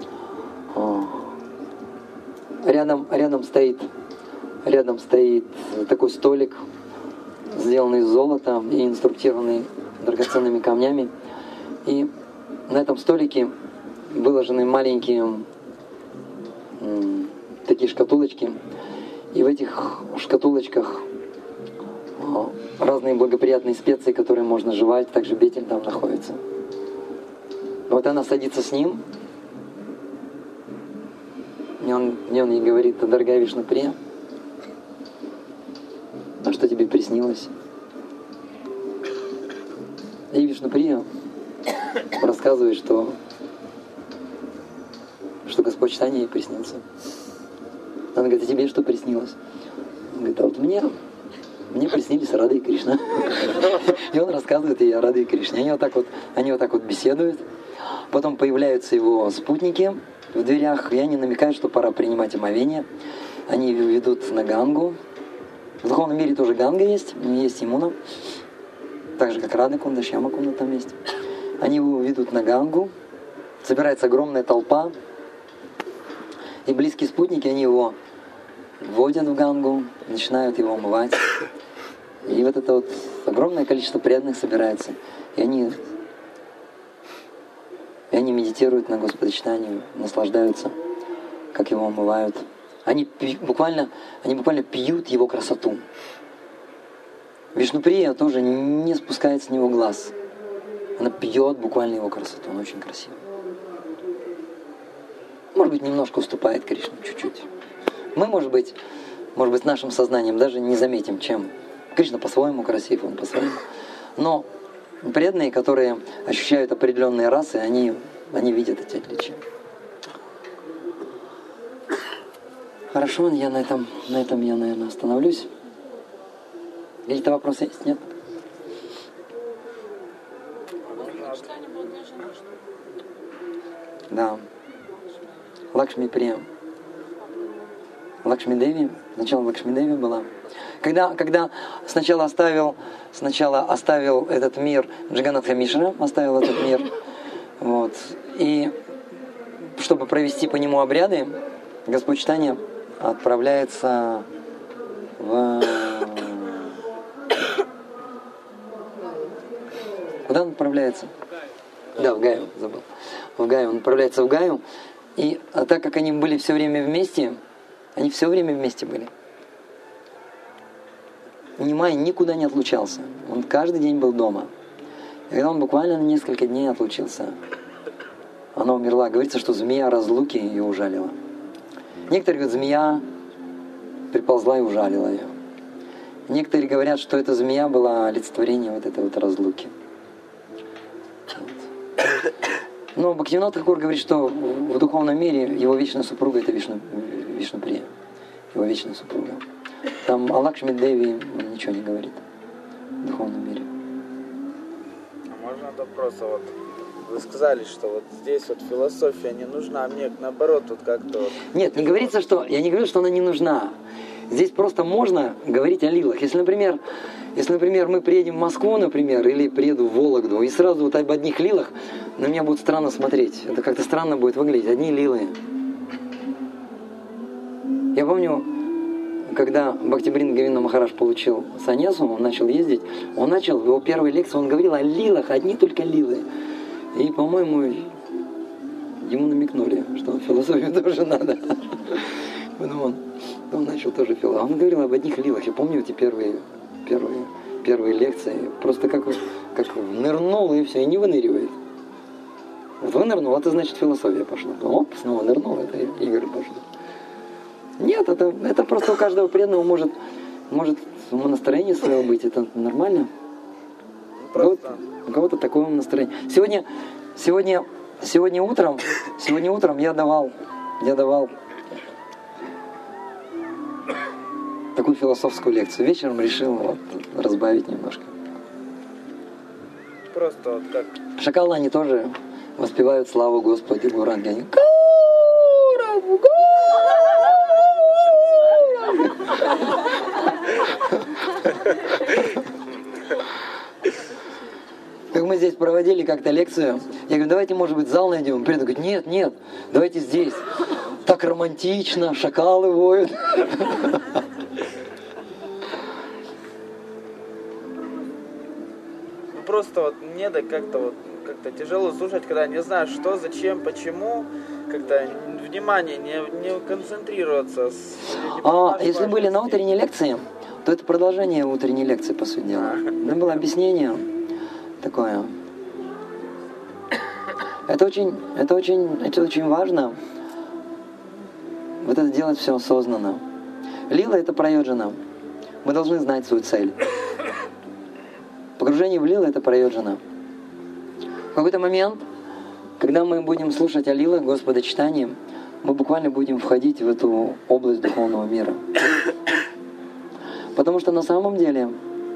Рядом, рядом стоит, рядом стоит такой столик, сделанный из золота и инструктированный драгоценными камнями. И на этом столике выложены маленькие м, такие шкатулочки. И в этих шкатулочках о, разные благоприятные специи, которые можно жевать. Также бетель там находится. Вот она садится с ним. И он, и он ей говорит: дорогая Вишнуприя, а что тебе приснилось? И Вишнуприя рассказывает, что, что Господь Чайтанья ей приснился. Она говорит: а тебе что приснилось? Он говорит: а вот мне, мне приснились Рада и Кришна. И он рассказывает ей о Раде и Кришне. Они вот так вот, они вот так вот беседуют. Потом появляются его спутники в дверях, и они намекают, что пора принимать омовение. Они ведут на Гангу. В духовном мире тоже Ганга есть, есть Ямуна, так же как Рада Кунда, Шьяма Кунда там есть. Они его ведут на Гангу, собирается огромная толпа, и близкие спутники, они его вводят в Гангу, начинают его омывать. И вот это вот огромное количество преданных собирается, и они... И они медитируют на Господочитании, наслаждаются, как его омывают. Они буквально, они буквально пьют его красоту. Вишнуприя тоже не спускает с него глаз. Она пьет буквально его красоту. Он очень красивый. Может быть, немножко уступает Кришне, чуть-чуть. Мы, может быть, может быть, с нашим сознанием даже не заметим, чем. Кришна по-своему красив, он по-своему. Но преданные, которые ощущают определенные расы, они, они видят эти отличия. Хорошо, я на этом, на этом я, наверное, остановлюсь. Какие-то вопросы есть? Нет? Да. Лакшми Прия. Лакшми Деви. Сначала Лакшми Деви была. Когда, когда сначала оставил, сначала оставил этот мир Джаганатха Мишра, оставил этот мир, вот, и чтобы провести по нему обряды, Господь Чайтанья отправляется в... Куда он отправляется? Да, в Гаю, забыл. В Гаю, он отправляется в Гаю, и а так как они были все время вместе, они все время вместе были. Нимай никуда не отлучался. Он каждый день был дома. И когда он буквально на несколько дней отлучился, она умерла. Говорится, что змея разлуки ее ужалила. Некоторые говорят, змея приползла и ужалила ее. Некоторые говорят, что эта змея была олицетворением вот этой вот разлуки. Вот. Но Бхактивинода Тхакур говорит, что в духовном мире его вечная супруга это Вишну, Вишнуприя, его вечная супруга. Там о Лакшми Деви он ничего не говорит в духовном мире. А можно вопрос? Вот вы сказали, что вот здесь вот философия не нужна, а мне наоборот вот как-то вот... Нет, не говорится, что... Я не говорю, что она не нужна. Здесь просто можно говорить о лилах. Если, например, если, например, мы приедем в Москву, например, или приеду в Вологду, и сразу вот об одних лилах на меня будут странно смотреть. Это как-то странно будет выглядеть. Одни лилы. Я помню, когда Бхактибринда Говинда Махарадж получил саньясу, он начал ездить, он начал, в его первой лекции он говорил о лилах, одни только лилы. И, по-моему, ему намекнули, что философию тоже надо. Поэтому он, он начал тоже философию. Он говорил об одних лилах. Я помню эти первые, первые, первые лекции. Просто как, как нырнул и все, и не выныривает. Вот вынырнул, это значит философия пошла. Оп, снова нырнул, это игры пошли. Нет, это, это просто у каждого преданного может, может настроение свое быть, это нормально. У кого-то, у кого-то такое настроение. Сегодня, сегодня, сегодня утром, сегодня утром я давал, я давал такую философскую лекцию. Вечером решил вот, разбавить немножко. Просто вот как... Шакалы, они тоже воспевают славу Господи Гуранги. Они как мы здесь проводили как-то лекцию, я говорю, давайте, может быть, зал найдем. Приду, говорит, нет, нет, давайте здесь. Так романтично, шакалы воют. Просто вот мне да как-то вот как-то тяжело слушать, когда не знаешь, что, зачем, почему, как-то внимание не, не концентрироваться. С, не а если были на утренней лекции, то это продолжение утренней лекции, по сути дела. Там было объяснение такое. Это очень, это очень, это очень важно. Вот это делать все осознанно. Лила — это прайоджана. Мы должны знать свою цель. Погружение в лилу — это прайоджана. В какой-то момент, когда мы будем слушать о лилах Господа читания, мы буквально будем входить в эту область духовного мира. Потому что на самом деле,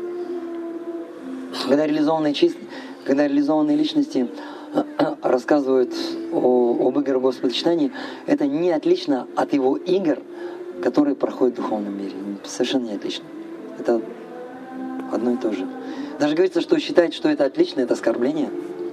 когда реализованные, чист... когда реализованные личности рассказывают о... об играх Господа читания, это не отлично от его игр, которые проходят в духовном мире. Совершенно не отлично. Это одно и то же. Даже говорится, что считать, что это отлично, это оскорбление.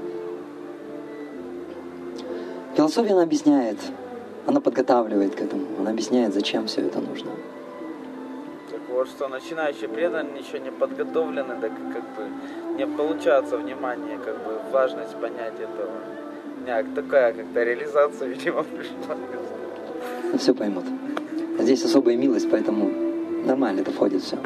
Философия, она объясняет, она подготавливает к этому, она объясняет, зачем все это нужно. Так вот, что начинающие преданные еще не подготовлены, так как бы не получается внимание, как бы важность понять этого. У меня такая как-то реализация, видимо, пришла. Все поймут. Здесь особая милость, поэтому нормально это входит все.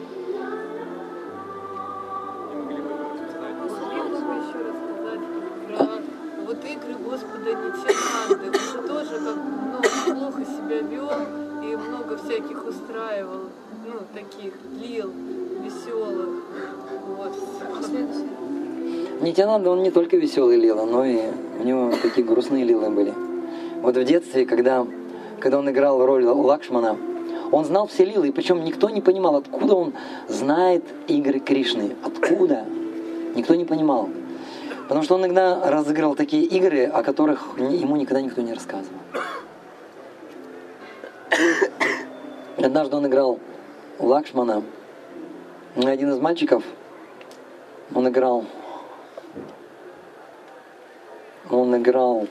Господа Нитьянанды, он тоже как ну, плохо себя вел и много всяких устраивал, ну, таких лил, веселых. Вот. Нитьянанда, он не только веселый лила, но и у него такие грустные лилы были. Вот в детстве, когда, когда он играл роль Лакшмана, он знал все лилы, и причем никто не понимал, откуда он знает игры Кришны. Откуда? Никто не понимал. Потому что он иногда разыгрывал такие игры, о которых ему никогда никто не рассказывал. Однажды он играл Лакшмана. Один из мальчиков, он играл, он играл,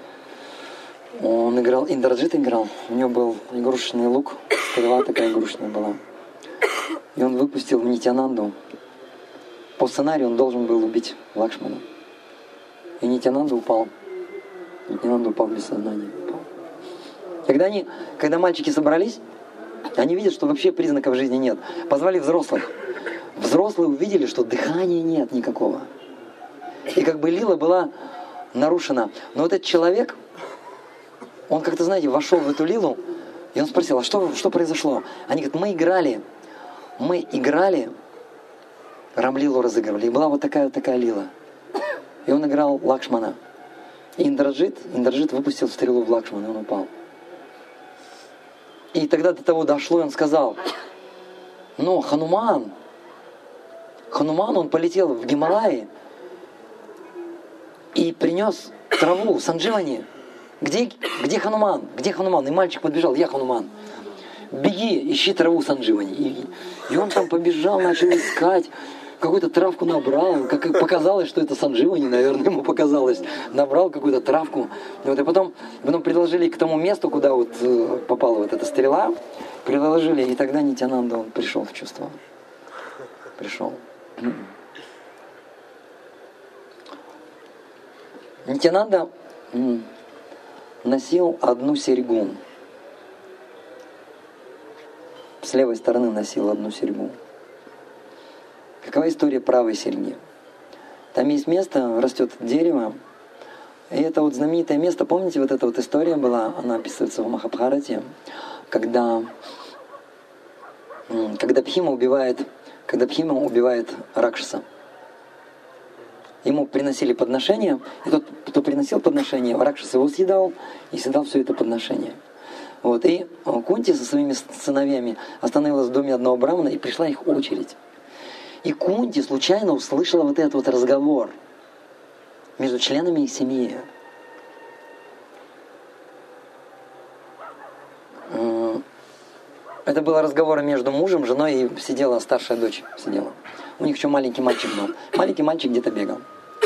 он играл, Индарджит играл. У него был игрушечный лук, стрела такая игрушечная была. И он выпустил в Нитьянанду. По сценарию он должен был убить Лакшмана. И Нитьянанда упал. Нитьянанда упал без сознания. Когда, они, когда мальчики собрались, они видят, что вообще признаков жизни нет. Позвали взрослых. Взрослые увидели, что дыхания нет никакого. И как бы лила была нарушена. Но вот этот человек, он как-то, знаете, вошел в эту лилу, и он спросил, а что, что произошло? Они говорят, мы играли, мы играли, Рамлилу разыгрывали, и была вот такая вот такая лила. И он играл Лакшмана. И Индраджит, Индраджит выпустил стрелу в Лакшмана, и он упал. И тогда до того дошло, и он сказал, но Хануман, Хануман, он полетел в Гималаи и принес траву, сандживани. Где, где Хануман? Где Хануман? И мальчик подбежал, я Хануман. Беги, ищи траву сандживани. И, и он там побежал, начал искать. Какую-то травку набрал, как показалось, что это сандживани, наверное, ему показалось. Набрал какую-то травку. И, вот, и потом, потом приложили к тому месту, куда вот попала вот эта стрела, приложили, и тогда Нитьянанда, он пришел в чувство. Пришел. Нитьянанда носил одну серьгу. С левой стороны носил одну серьгу. Какова история правой серьги? Там есть место, растет дерево, и это вот знаменитое место, помните, вот эта вот история была, она описывается в Махабхарате, когда, когда Бхима убивает, когда Бхима убивает Ракшаса. Ему приносили подношение, и тот, кто приносил подношение, Ракшас его съедал и съедал все это подношение. Вот, и Кунти со своими сыновьями остановилась в доме одного брамана, и пришла их очередь. И Кунти случайно услышала вот этот вот разговор между членами их семьи. Это был разговор между мужем, женой, и сидела старшая дочь. Сидела. У них еще маленький мальчик был. Маленький мальчик где-то бегал.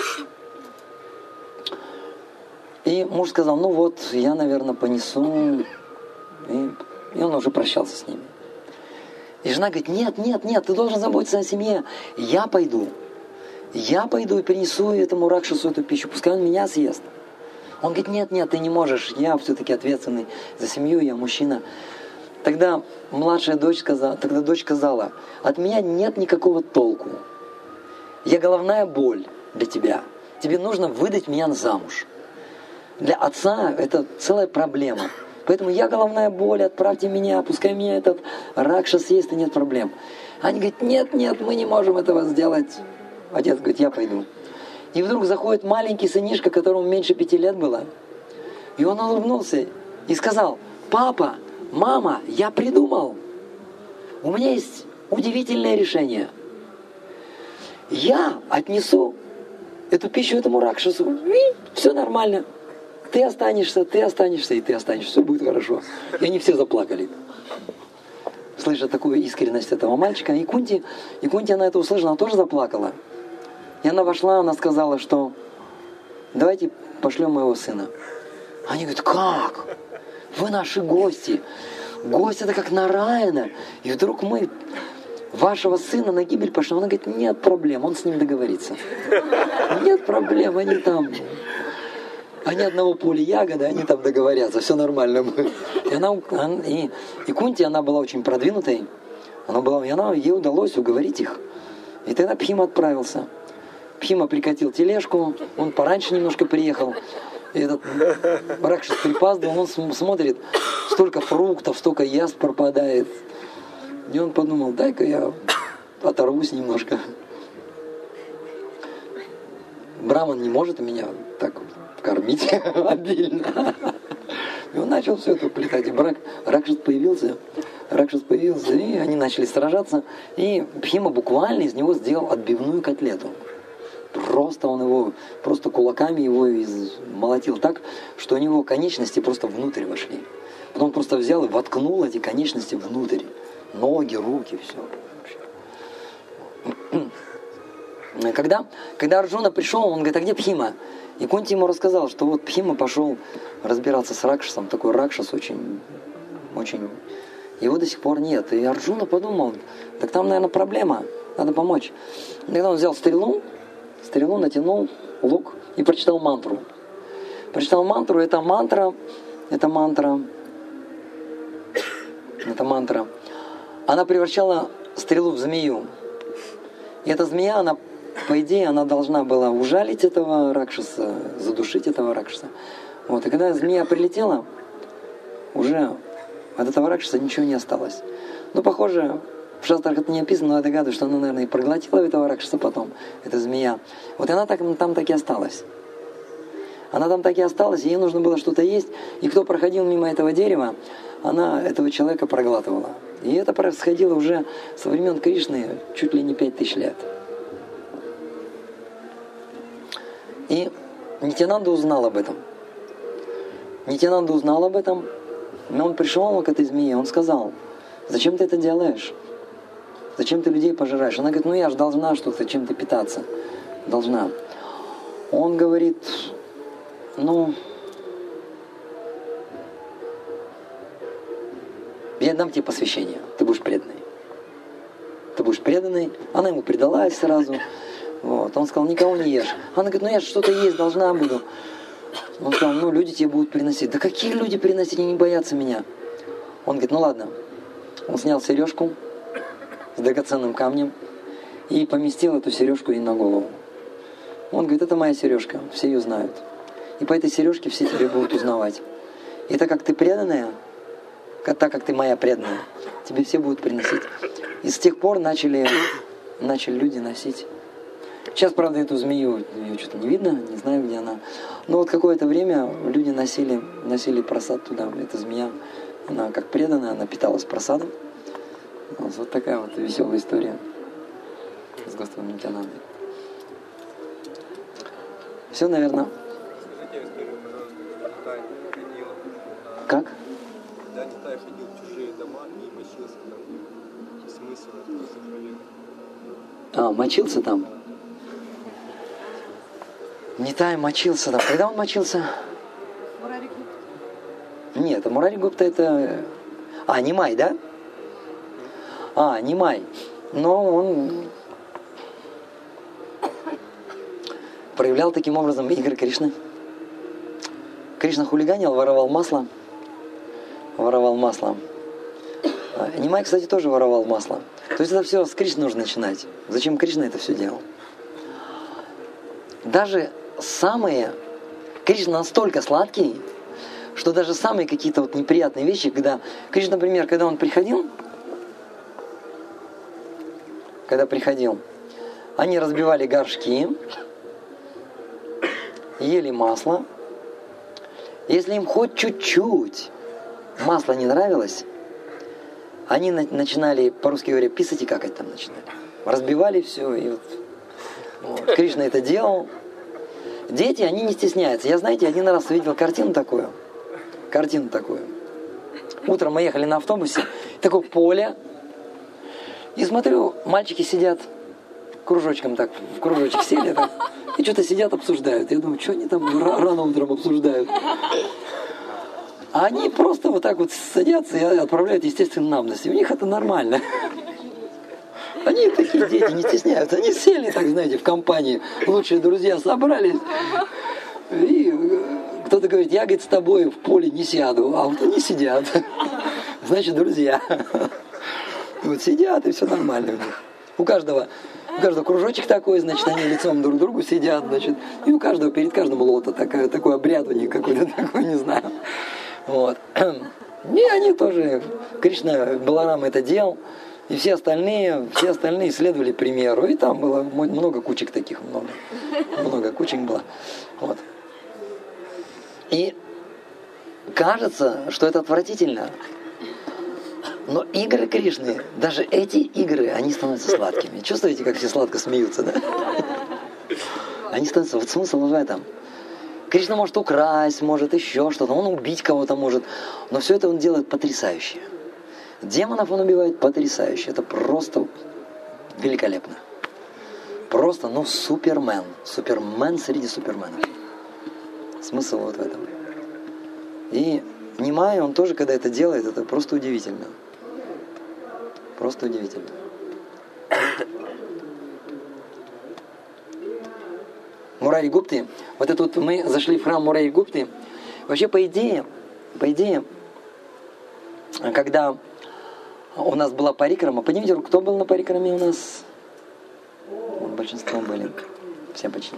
И муж сказал, ну вот, я, наверное, понесу. И, и он уже прощался с ними. И жена говорит, нет, нет, нет, ты должен заботиться о семье. Я пойду. Я пойду и принесу этому Ракшасу эту пищу. Пускай он меня съест. Он говорит, нет, нет, ты не можешь. Я все-таки ответственный за семью, я мужчина. Тогда младшая дочь сказала, тогда дочь сказала, от меня нет никакого толку. Я головная боль для тебя. Тебе нужно выдать меня замуж. Для отца это целая проблема. Поэтому я головная боль, отправьте меня, пускай меня этот Ракшас съест, и нет проблем. Они говорят, нет, нет, мы не можем этого сделать. Отец говорит, я пойду. И вдруг заходит маленький сынишка, которому меньше пяти лет было. И он улыбнулся и сказал, папа, мама, я придумал. У меня есть удивительное решение. Я отнесу эту пищу этому Ракшасу. И все нормально. Ты останешься, ты останешься, и ты останешься. Все будет хорошо. И они все заплакали. Слыша такую искренность этого мальчика, и Кунти, и Кунти, она это услышала, она тоже заплакала. И она вошла, она сказала, что давайте пошлем моего сына. Они говорят, как? Вы наши гости. Гость это как Нараяна. И вдруг мы вашего сына на гибель пошлем. Она говорит, нет проблем, он с ним договорится. Нет проблем, они там... Они одного поля ягоды, они там договорятся, все нормально будет. И, она, и, и Кунти, она была очень продвинутой, она была, и она, ей удалось уговорить их. И тогда Бхима отправился. Бхима прикатил тележку, он пораньше немножко приехал. И этот Ракшас припаздывал, он смотрит, столько фруктов, столько яств пропадает. И он подумал, дай-ка я оторвусь немножко. Браман не может меня так кормить обильно. И он начал все это уплетать. И брак, Ракшас появился, Ракшас появился, и они начали сражаться. И Бхима буквально из него сделал отбивную котлету. Просто он его, просто кулаками его молотил так, что у него конечности просто внутрь вошли. Потом просто взял и воткнул эти конечности внутрь. Ноги, руки, все. Когда, когда Арджуна пришел, он говорит, а где Бхима? И Кунти ему рассказал, что вот Бхима пошел разбираться с Ракшасом, такой Ракшас очень, очень... Его до сих пор нет. И Арджуна подумал, так там, наверное, проблема, надо помочь. И тогда он взял стрелу, стрелу натянул, лук и прочитал мантру. Прочитал мантру, это мантра, это мантра, это мантра. Она превращала стрелу в змею. И эта змея, она по идее, она должна была ужалить этого ракшаса, задушить этого ракшаса. Вот, и когда змея прилетела, уже от этого ракшаса ничего не осталось. Ну, похоже, в шастрах это не описано, но я догадываюсь, что она, наверное, и проглотила этого ракшаса потом, эта змея. Вот и она так, там так и осталась. Она там так и осталась, и ей нужно было что-то есть. И кто проходил мимо этого дерева, она этого человека проглатывала. И это происходило уже со времен Кришны чуть ли не пять тысяч лет. И Нитьянанда узнал об этом. Нитьянанда узнал об этом, но он пришел к этой змее, он сказал: зачем ты это делаешь? Зачем ты людей пожираешь? Она говорит: ну я же должна что-то, чем-то питаться. Должна. Он говорит: ну, я дам тебе посвящение, ты будешь преданный. Ты будешь преданный. Она ему предалась сразу. Вот. Он сказал: никого не ешь. Она говорит: ну я же что-то есть должна буду. Он сказал: ну люди тебе будут приносить. Да какие люди приносить, они не боятся меня. Он говорит: ну ладно. Он снял сережку с драгоценным камнем и поместил эту сережку ей на голову. Он говорит: это моя сережка, все ее знают. И по этой сережке все тебя будут узнавать. И так как ты преданная, так как ты моя преданная, тебе все будут приносить. И с тех пор начали, начали люди носить. Сейчас, правда, эту змею, ее что-то не видно, не знаю, где она. Но вот какое-то время люди носили, носили просад туда. Эта змея, она как преданная, она питалась просадом. Вот такая вот веселая история с Господом Нитьянандой. Все, наверное. Скажите историю, пожалуйста, Нитай ходил. Как? Когда Нитай ходил в чужие дома и мочился там. Смысл этого сохранения? А, мочился там? Нитай мочился там. Когда он мочился? Мурари Гупта. Нет, Мурари Гупта это... А, Нимай, да? А, Нимай. Но он проявлял таким образом игры Кришны. Кришна хулиганил, воровал масло. Воровал масло. Нимай, кстати, тоже воровал масло. То есть это все с Кришны нужно начинать. Зачем Кришна это все делал? Даже самые... Кришна настолько сладкий, что даже самые какие-то вот неприятные вещи, когда... Кришна, например, когда он приходил, когда приходил, они разбивали горшки, ели масло. Если им хоть чуть-чуть масло не нравилось, они на- начинали, по-русски говоря, писать и какать там начинали. Разбивали все, и вот, вот. Кришна это делал. Дети, они не стесняются. Я, знаете, один раз видел картину такую. Картину такую. Утром мы ехали на автобусе, такое поле. И смотрю, мальчики сидят кружочком так, в кружочек сели так, и что-то сидят, обсуждают. Я думаю, что они там рано утром обсуждают? А они просто вот так вот садятся и отправляют естественную надобность. И у них это нормально. Они такие дети, не стесняются. Они сели, так знаете, в компании. Лучшие друзья собрались. И кто-то говорит: я, говорит, с тобой в поле не сяду. А вот они сидят. Значит, друзья. Вот сидят, и все нормально у них. У каждого, у каждого кружочек такой, значит, они лицом друг к другу сидят, значит. И у каждого, перед каждым лота такая, такой обряд у них какой-то такой, не знаю. Вот. И они тоже, Кришна, Баларам это делал. И все остальные, все остальные следовали примеру. И там было много кучек таких, много. Много кучек было. Вот. И кажется, что это отвратительно. Но игры Кришны, даже эти игры, они становятся сладкими. Чувствуете, как все сладко смеются, да? Они становятся... Вот смысл в этом. Кришна может украсть, может еще что-то, он убить кого-то может. Но все это он делает потрясающе. Демонов он убивает потрясающе. Это просто великолепно. Просто, ну, супермен. Супермен среди суперменов. Смысл вот в этом. И Нимай, он тоже, когда это делает, это просто удивительно. Просто удивительно. Мурари Гупты. Вот это вот мы зашли в храм Мурари Гупты. Вообще, по идее, по идее, когда у нас была парикрама, поднимите руку, кто был на парикраме у нас? большинство были. Все почти.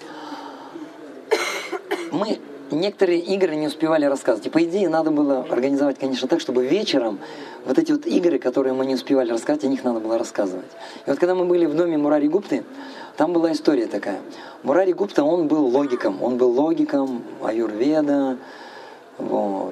Мы некоторые игры не успевали рассказывать. И по идее надо было организовать, конечно, так, чтобы вечером вот эти вот игры, которые мы не успевали рассказать, о них надо было рассказывать. И вот когда мы были в доме Мурари Гупты, там была история такая. Мурари Гупта, он был логиком. Он был логиком аюрведа. Вот.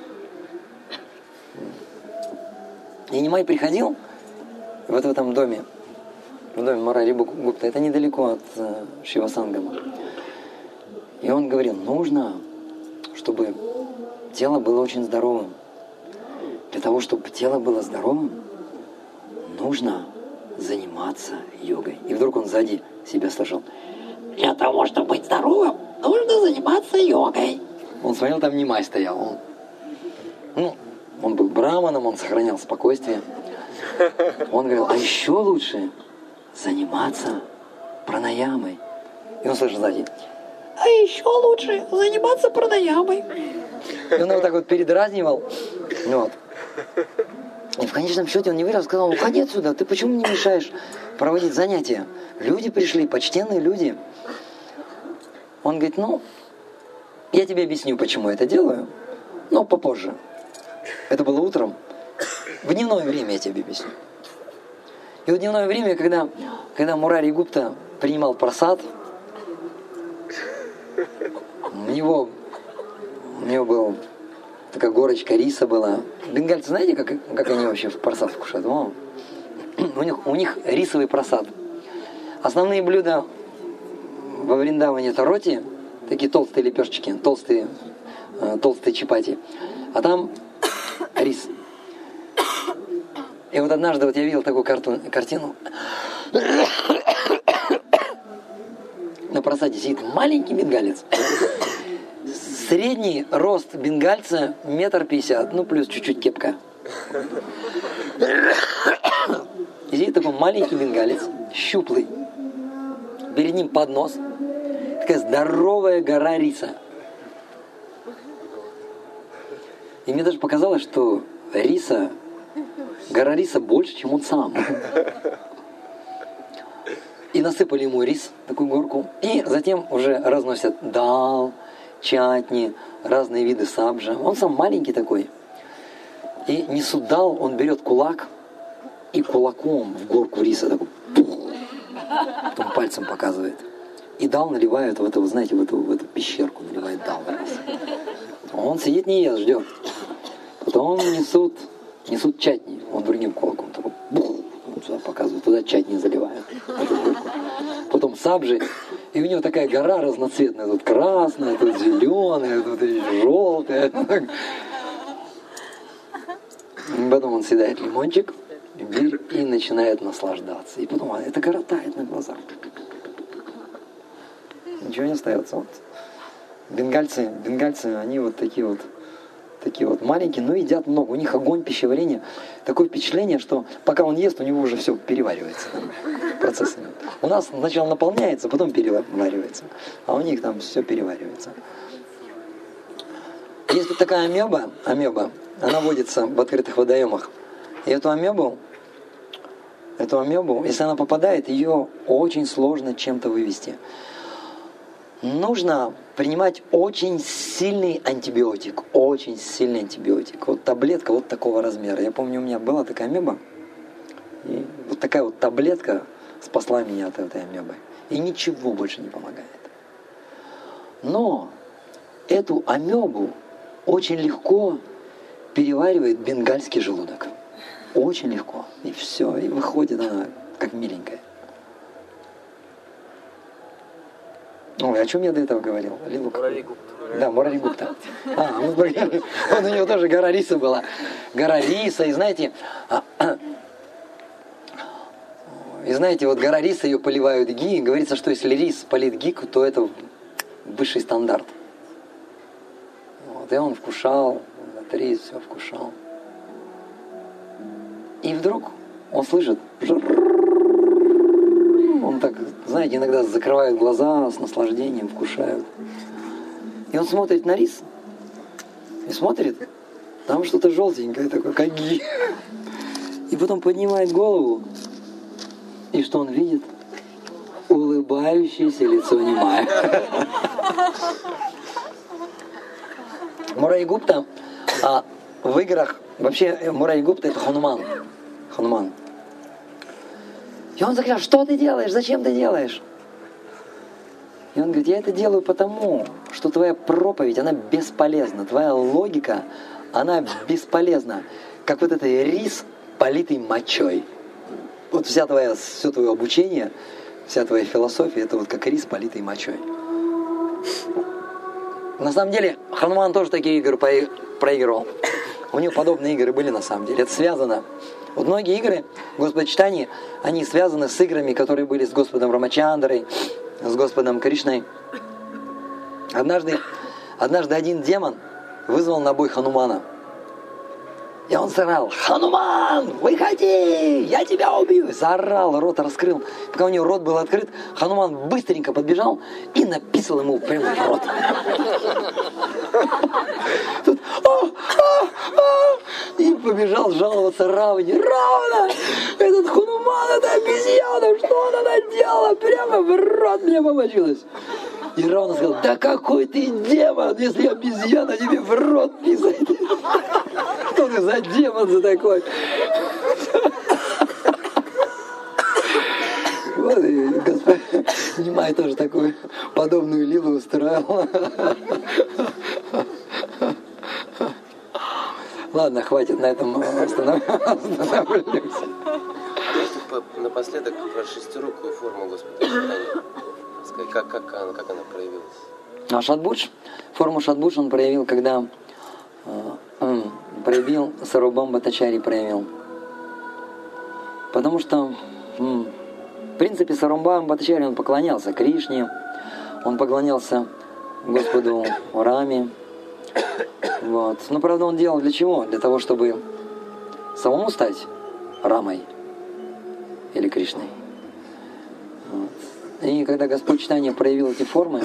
И Нимай приходил вот в этом доме, в доме Мурари Гупта. Это недалеко от э, Шивасангама. И он говорил, нужно, чтобы тело было очень здоровым. Для того, чтобы тело было здоровым, нужно заниматься йогой. И вдруг он сзади себя слышал. Для того, чтобы быть здоровым, нужно заниматься йогой. Он смотрел, там Нимай стоял. Он, ну, он был браманом, он сохранял спокойствие. Он говорил, а еще лучше заниматься пранаямой. И он слышал сзади. А еще лучше заниматься пранаямой. И он его так вот передразнивал. Вот. И в конечном счете он не выиграл, сказал, уходи отсюда, ты почему не мешаешь проводить занятия? Люди пришли, почтенные люди. Он говорит, ну, я тебе объясню, почему я это делаю, но попозже. Это было утром. В дневное время я тебе объясню. И в дневное время, когда, когда Мурари Гупта принимал прасад, у него, у него была такая горочка риса была. Бенгальцы, знаете, как, как они вообще в прасад кушают? О, у, них, у них рисовый прасад. Основные блюда во Вриндаване это роти, такие толстые лепешечки, толстые, толстые чапати. А там рис. И вот однажды вот я видел такую карту, картину. На просаде сидит маленький бенгалец. Средний рост бенгальца метр пятьдесят, ну плюс чуть-чуть кепка. И сидит такой маленький бенгалец, щуплый. Перед ним поднос, такая здоровая гора риса. И мне даже показалось, что риса, гора риса больше, чем он сам. И насыпали ему рис, такую горку. И затем уже разносят дал, чатни, разные виды сабжа. Он сам маленький такой. И несут дал, он берет кулак и кулаком в горку риса такой, потом пальцем показывает. И дал наливают в эту, вы знаете, в эту, в эту пещерку наливает дал. Он сидит, не ест, ждет. Потом несут, несут чатни. Он другим кулаком такой, бух, вот сюда показывает, туда чатни заливают. Потом сабжи. И у него такая гора разноцветная. Тут красная, тут зеленая, тут желтая. Потом он съедает лимончик и начинает наслаждаться. И потом эта гора тает на глазах. Ничего не остается. Вот. Бенгальцы, бенгальцы, они вот такие вот, такие вот маленькие, но едят много. У них огонь пищеварения. Такое впечатление, что пока он ест, у него уже все переваривается там, процессами. У нас сначала наполняется, потом переваривается. А у них там все переваривается. Есть вот такая амеба, амеба, она водится в открытых водоемах. И эту амебу, эту амебу, если она попадает, ее очень сложно чем-то вывести. Нужно принимать очень сильный антибиотик, очень сильный антибиотик. Вот таблетка вот такого размера. Я помню, у меня была такая амеба, и вот такая вот таблетка спасла меня от этой амебы. И ничего больше не помогает. Но эту амебу очень легко переваривает бенгальский желудок. Очень легко. И все, и выходит она как миленькая. Ой, о чем я до этого говорил? Мурари Гупта. Да, Мурари Гупта. А, ну, вот у него тоже гора риса была. Гора риса, и знаете, и знаете, вот гора риса, ее поливают ги, и говорится, что если рис полит ги, то это высший стандарт. Вот, и он вкушал, этот рис все вкушал. И вдруг он слышит, он так, знаете, иногда закрывает глаза, с наслаждением вкушают. И он смотрит на рис, и смотрит, там что-то желтенькое такое, как ги. И потом поднимает голову, и что он видит? улыбающееся лицо Нимая. Мурай Гупта а, в играх, вообще Мурай Гупта это Хануман. Хануман. И он закричал: что ты делаешь? Зачем ты делаешь? И он говорит: я это делаю потому, что твоя проповедь, она бесполезна. Твоя логика, она бесполезна. Как вот этот рис, политый мочой. Вот вся твоя, все твое обучение, вся твоя философия, это вот как рис, политый мочой. На самом деле, Хануман тоже такие игры проигрывал. У него подобные игры были на самом деле. Это связано. Вот многие игры в Господочитании, они связаны с играми, которые были с Господом Рамачандрой, с Господом Кришной. Однажды, однажды один демон вызвал на бой Ханумана. И он заорал: Хануман, выходи, я тебя убью. Заорал, рот раскрыл. Пока у него рот был открыт, Хануман быстренько подбежал и написал ему прямо в рот. Тут, а, а, а, и побежал жаловаться Равне. Равна, этот Хануман, это обезьяна, что она наделала? Прямо в рот мне помочилась. И Равна сказал: да какой ты демон, если обезьяна тебе в рот писает. Что ты за демон за такой? Вот и Господь Нимай тоже такую подобную лилу устроил. Ладно, хватит, на этом остановлюсь. Напоследок про шестирукую форму Господочитания. Как, как, она, как она проявилась? А Шатбудж, форму Шатбудж он проявил, когда э, проявил Сарвабхаума Бхаттачарья проявил. Потому что, м, в принципе, Сарвабхаума Бхаттачарья он поклонялся Кришне, он поклонялся Господу Раме. Вот. Но, правда, он делал для чего? Для того, чтобы самому стать Рамой или Кришной. Вот. И когда Господь Чайтанья проявил эти формы,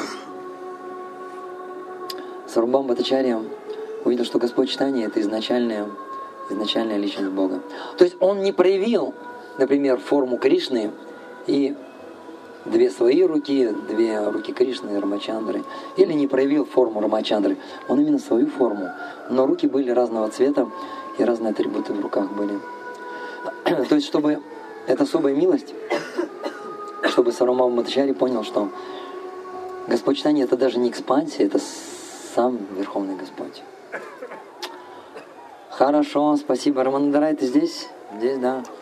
Сарвабхаума Бхаттачарья увидел, что Господь Чайтанья — это изначальная, изначальная личность Бога. То есть он не проявил, например, форму Кришны и две свои руки, две руки Кришны и Рамачандры, или не проявил форму Рамачандры. Он именно свою форму, но руки были разного цвета и разные атрибуты в руках были. То есть, чтобы эта особая милость, чтобы Сарвабхаума Бхаттачарья понял, что Господь Чайтанья — это даже не экспансия, это сам Верховный Господь. Хорошо, спасибо. Раманандарай, ты здесь? Здесь, да.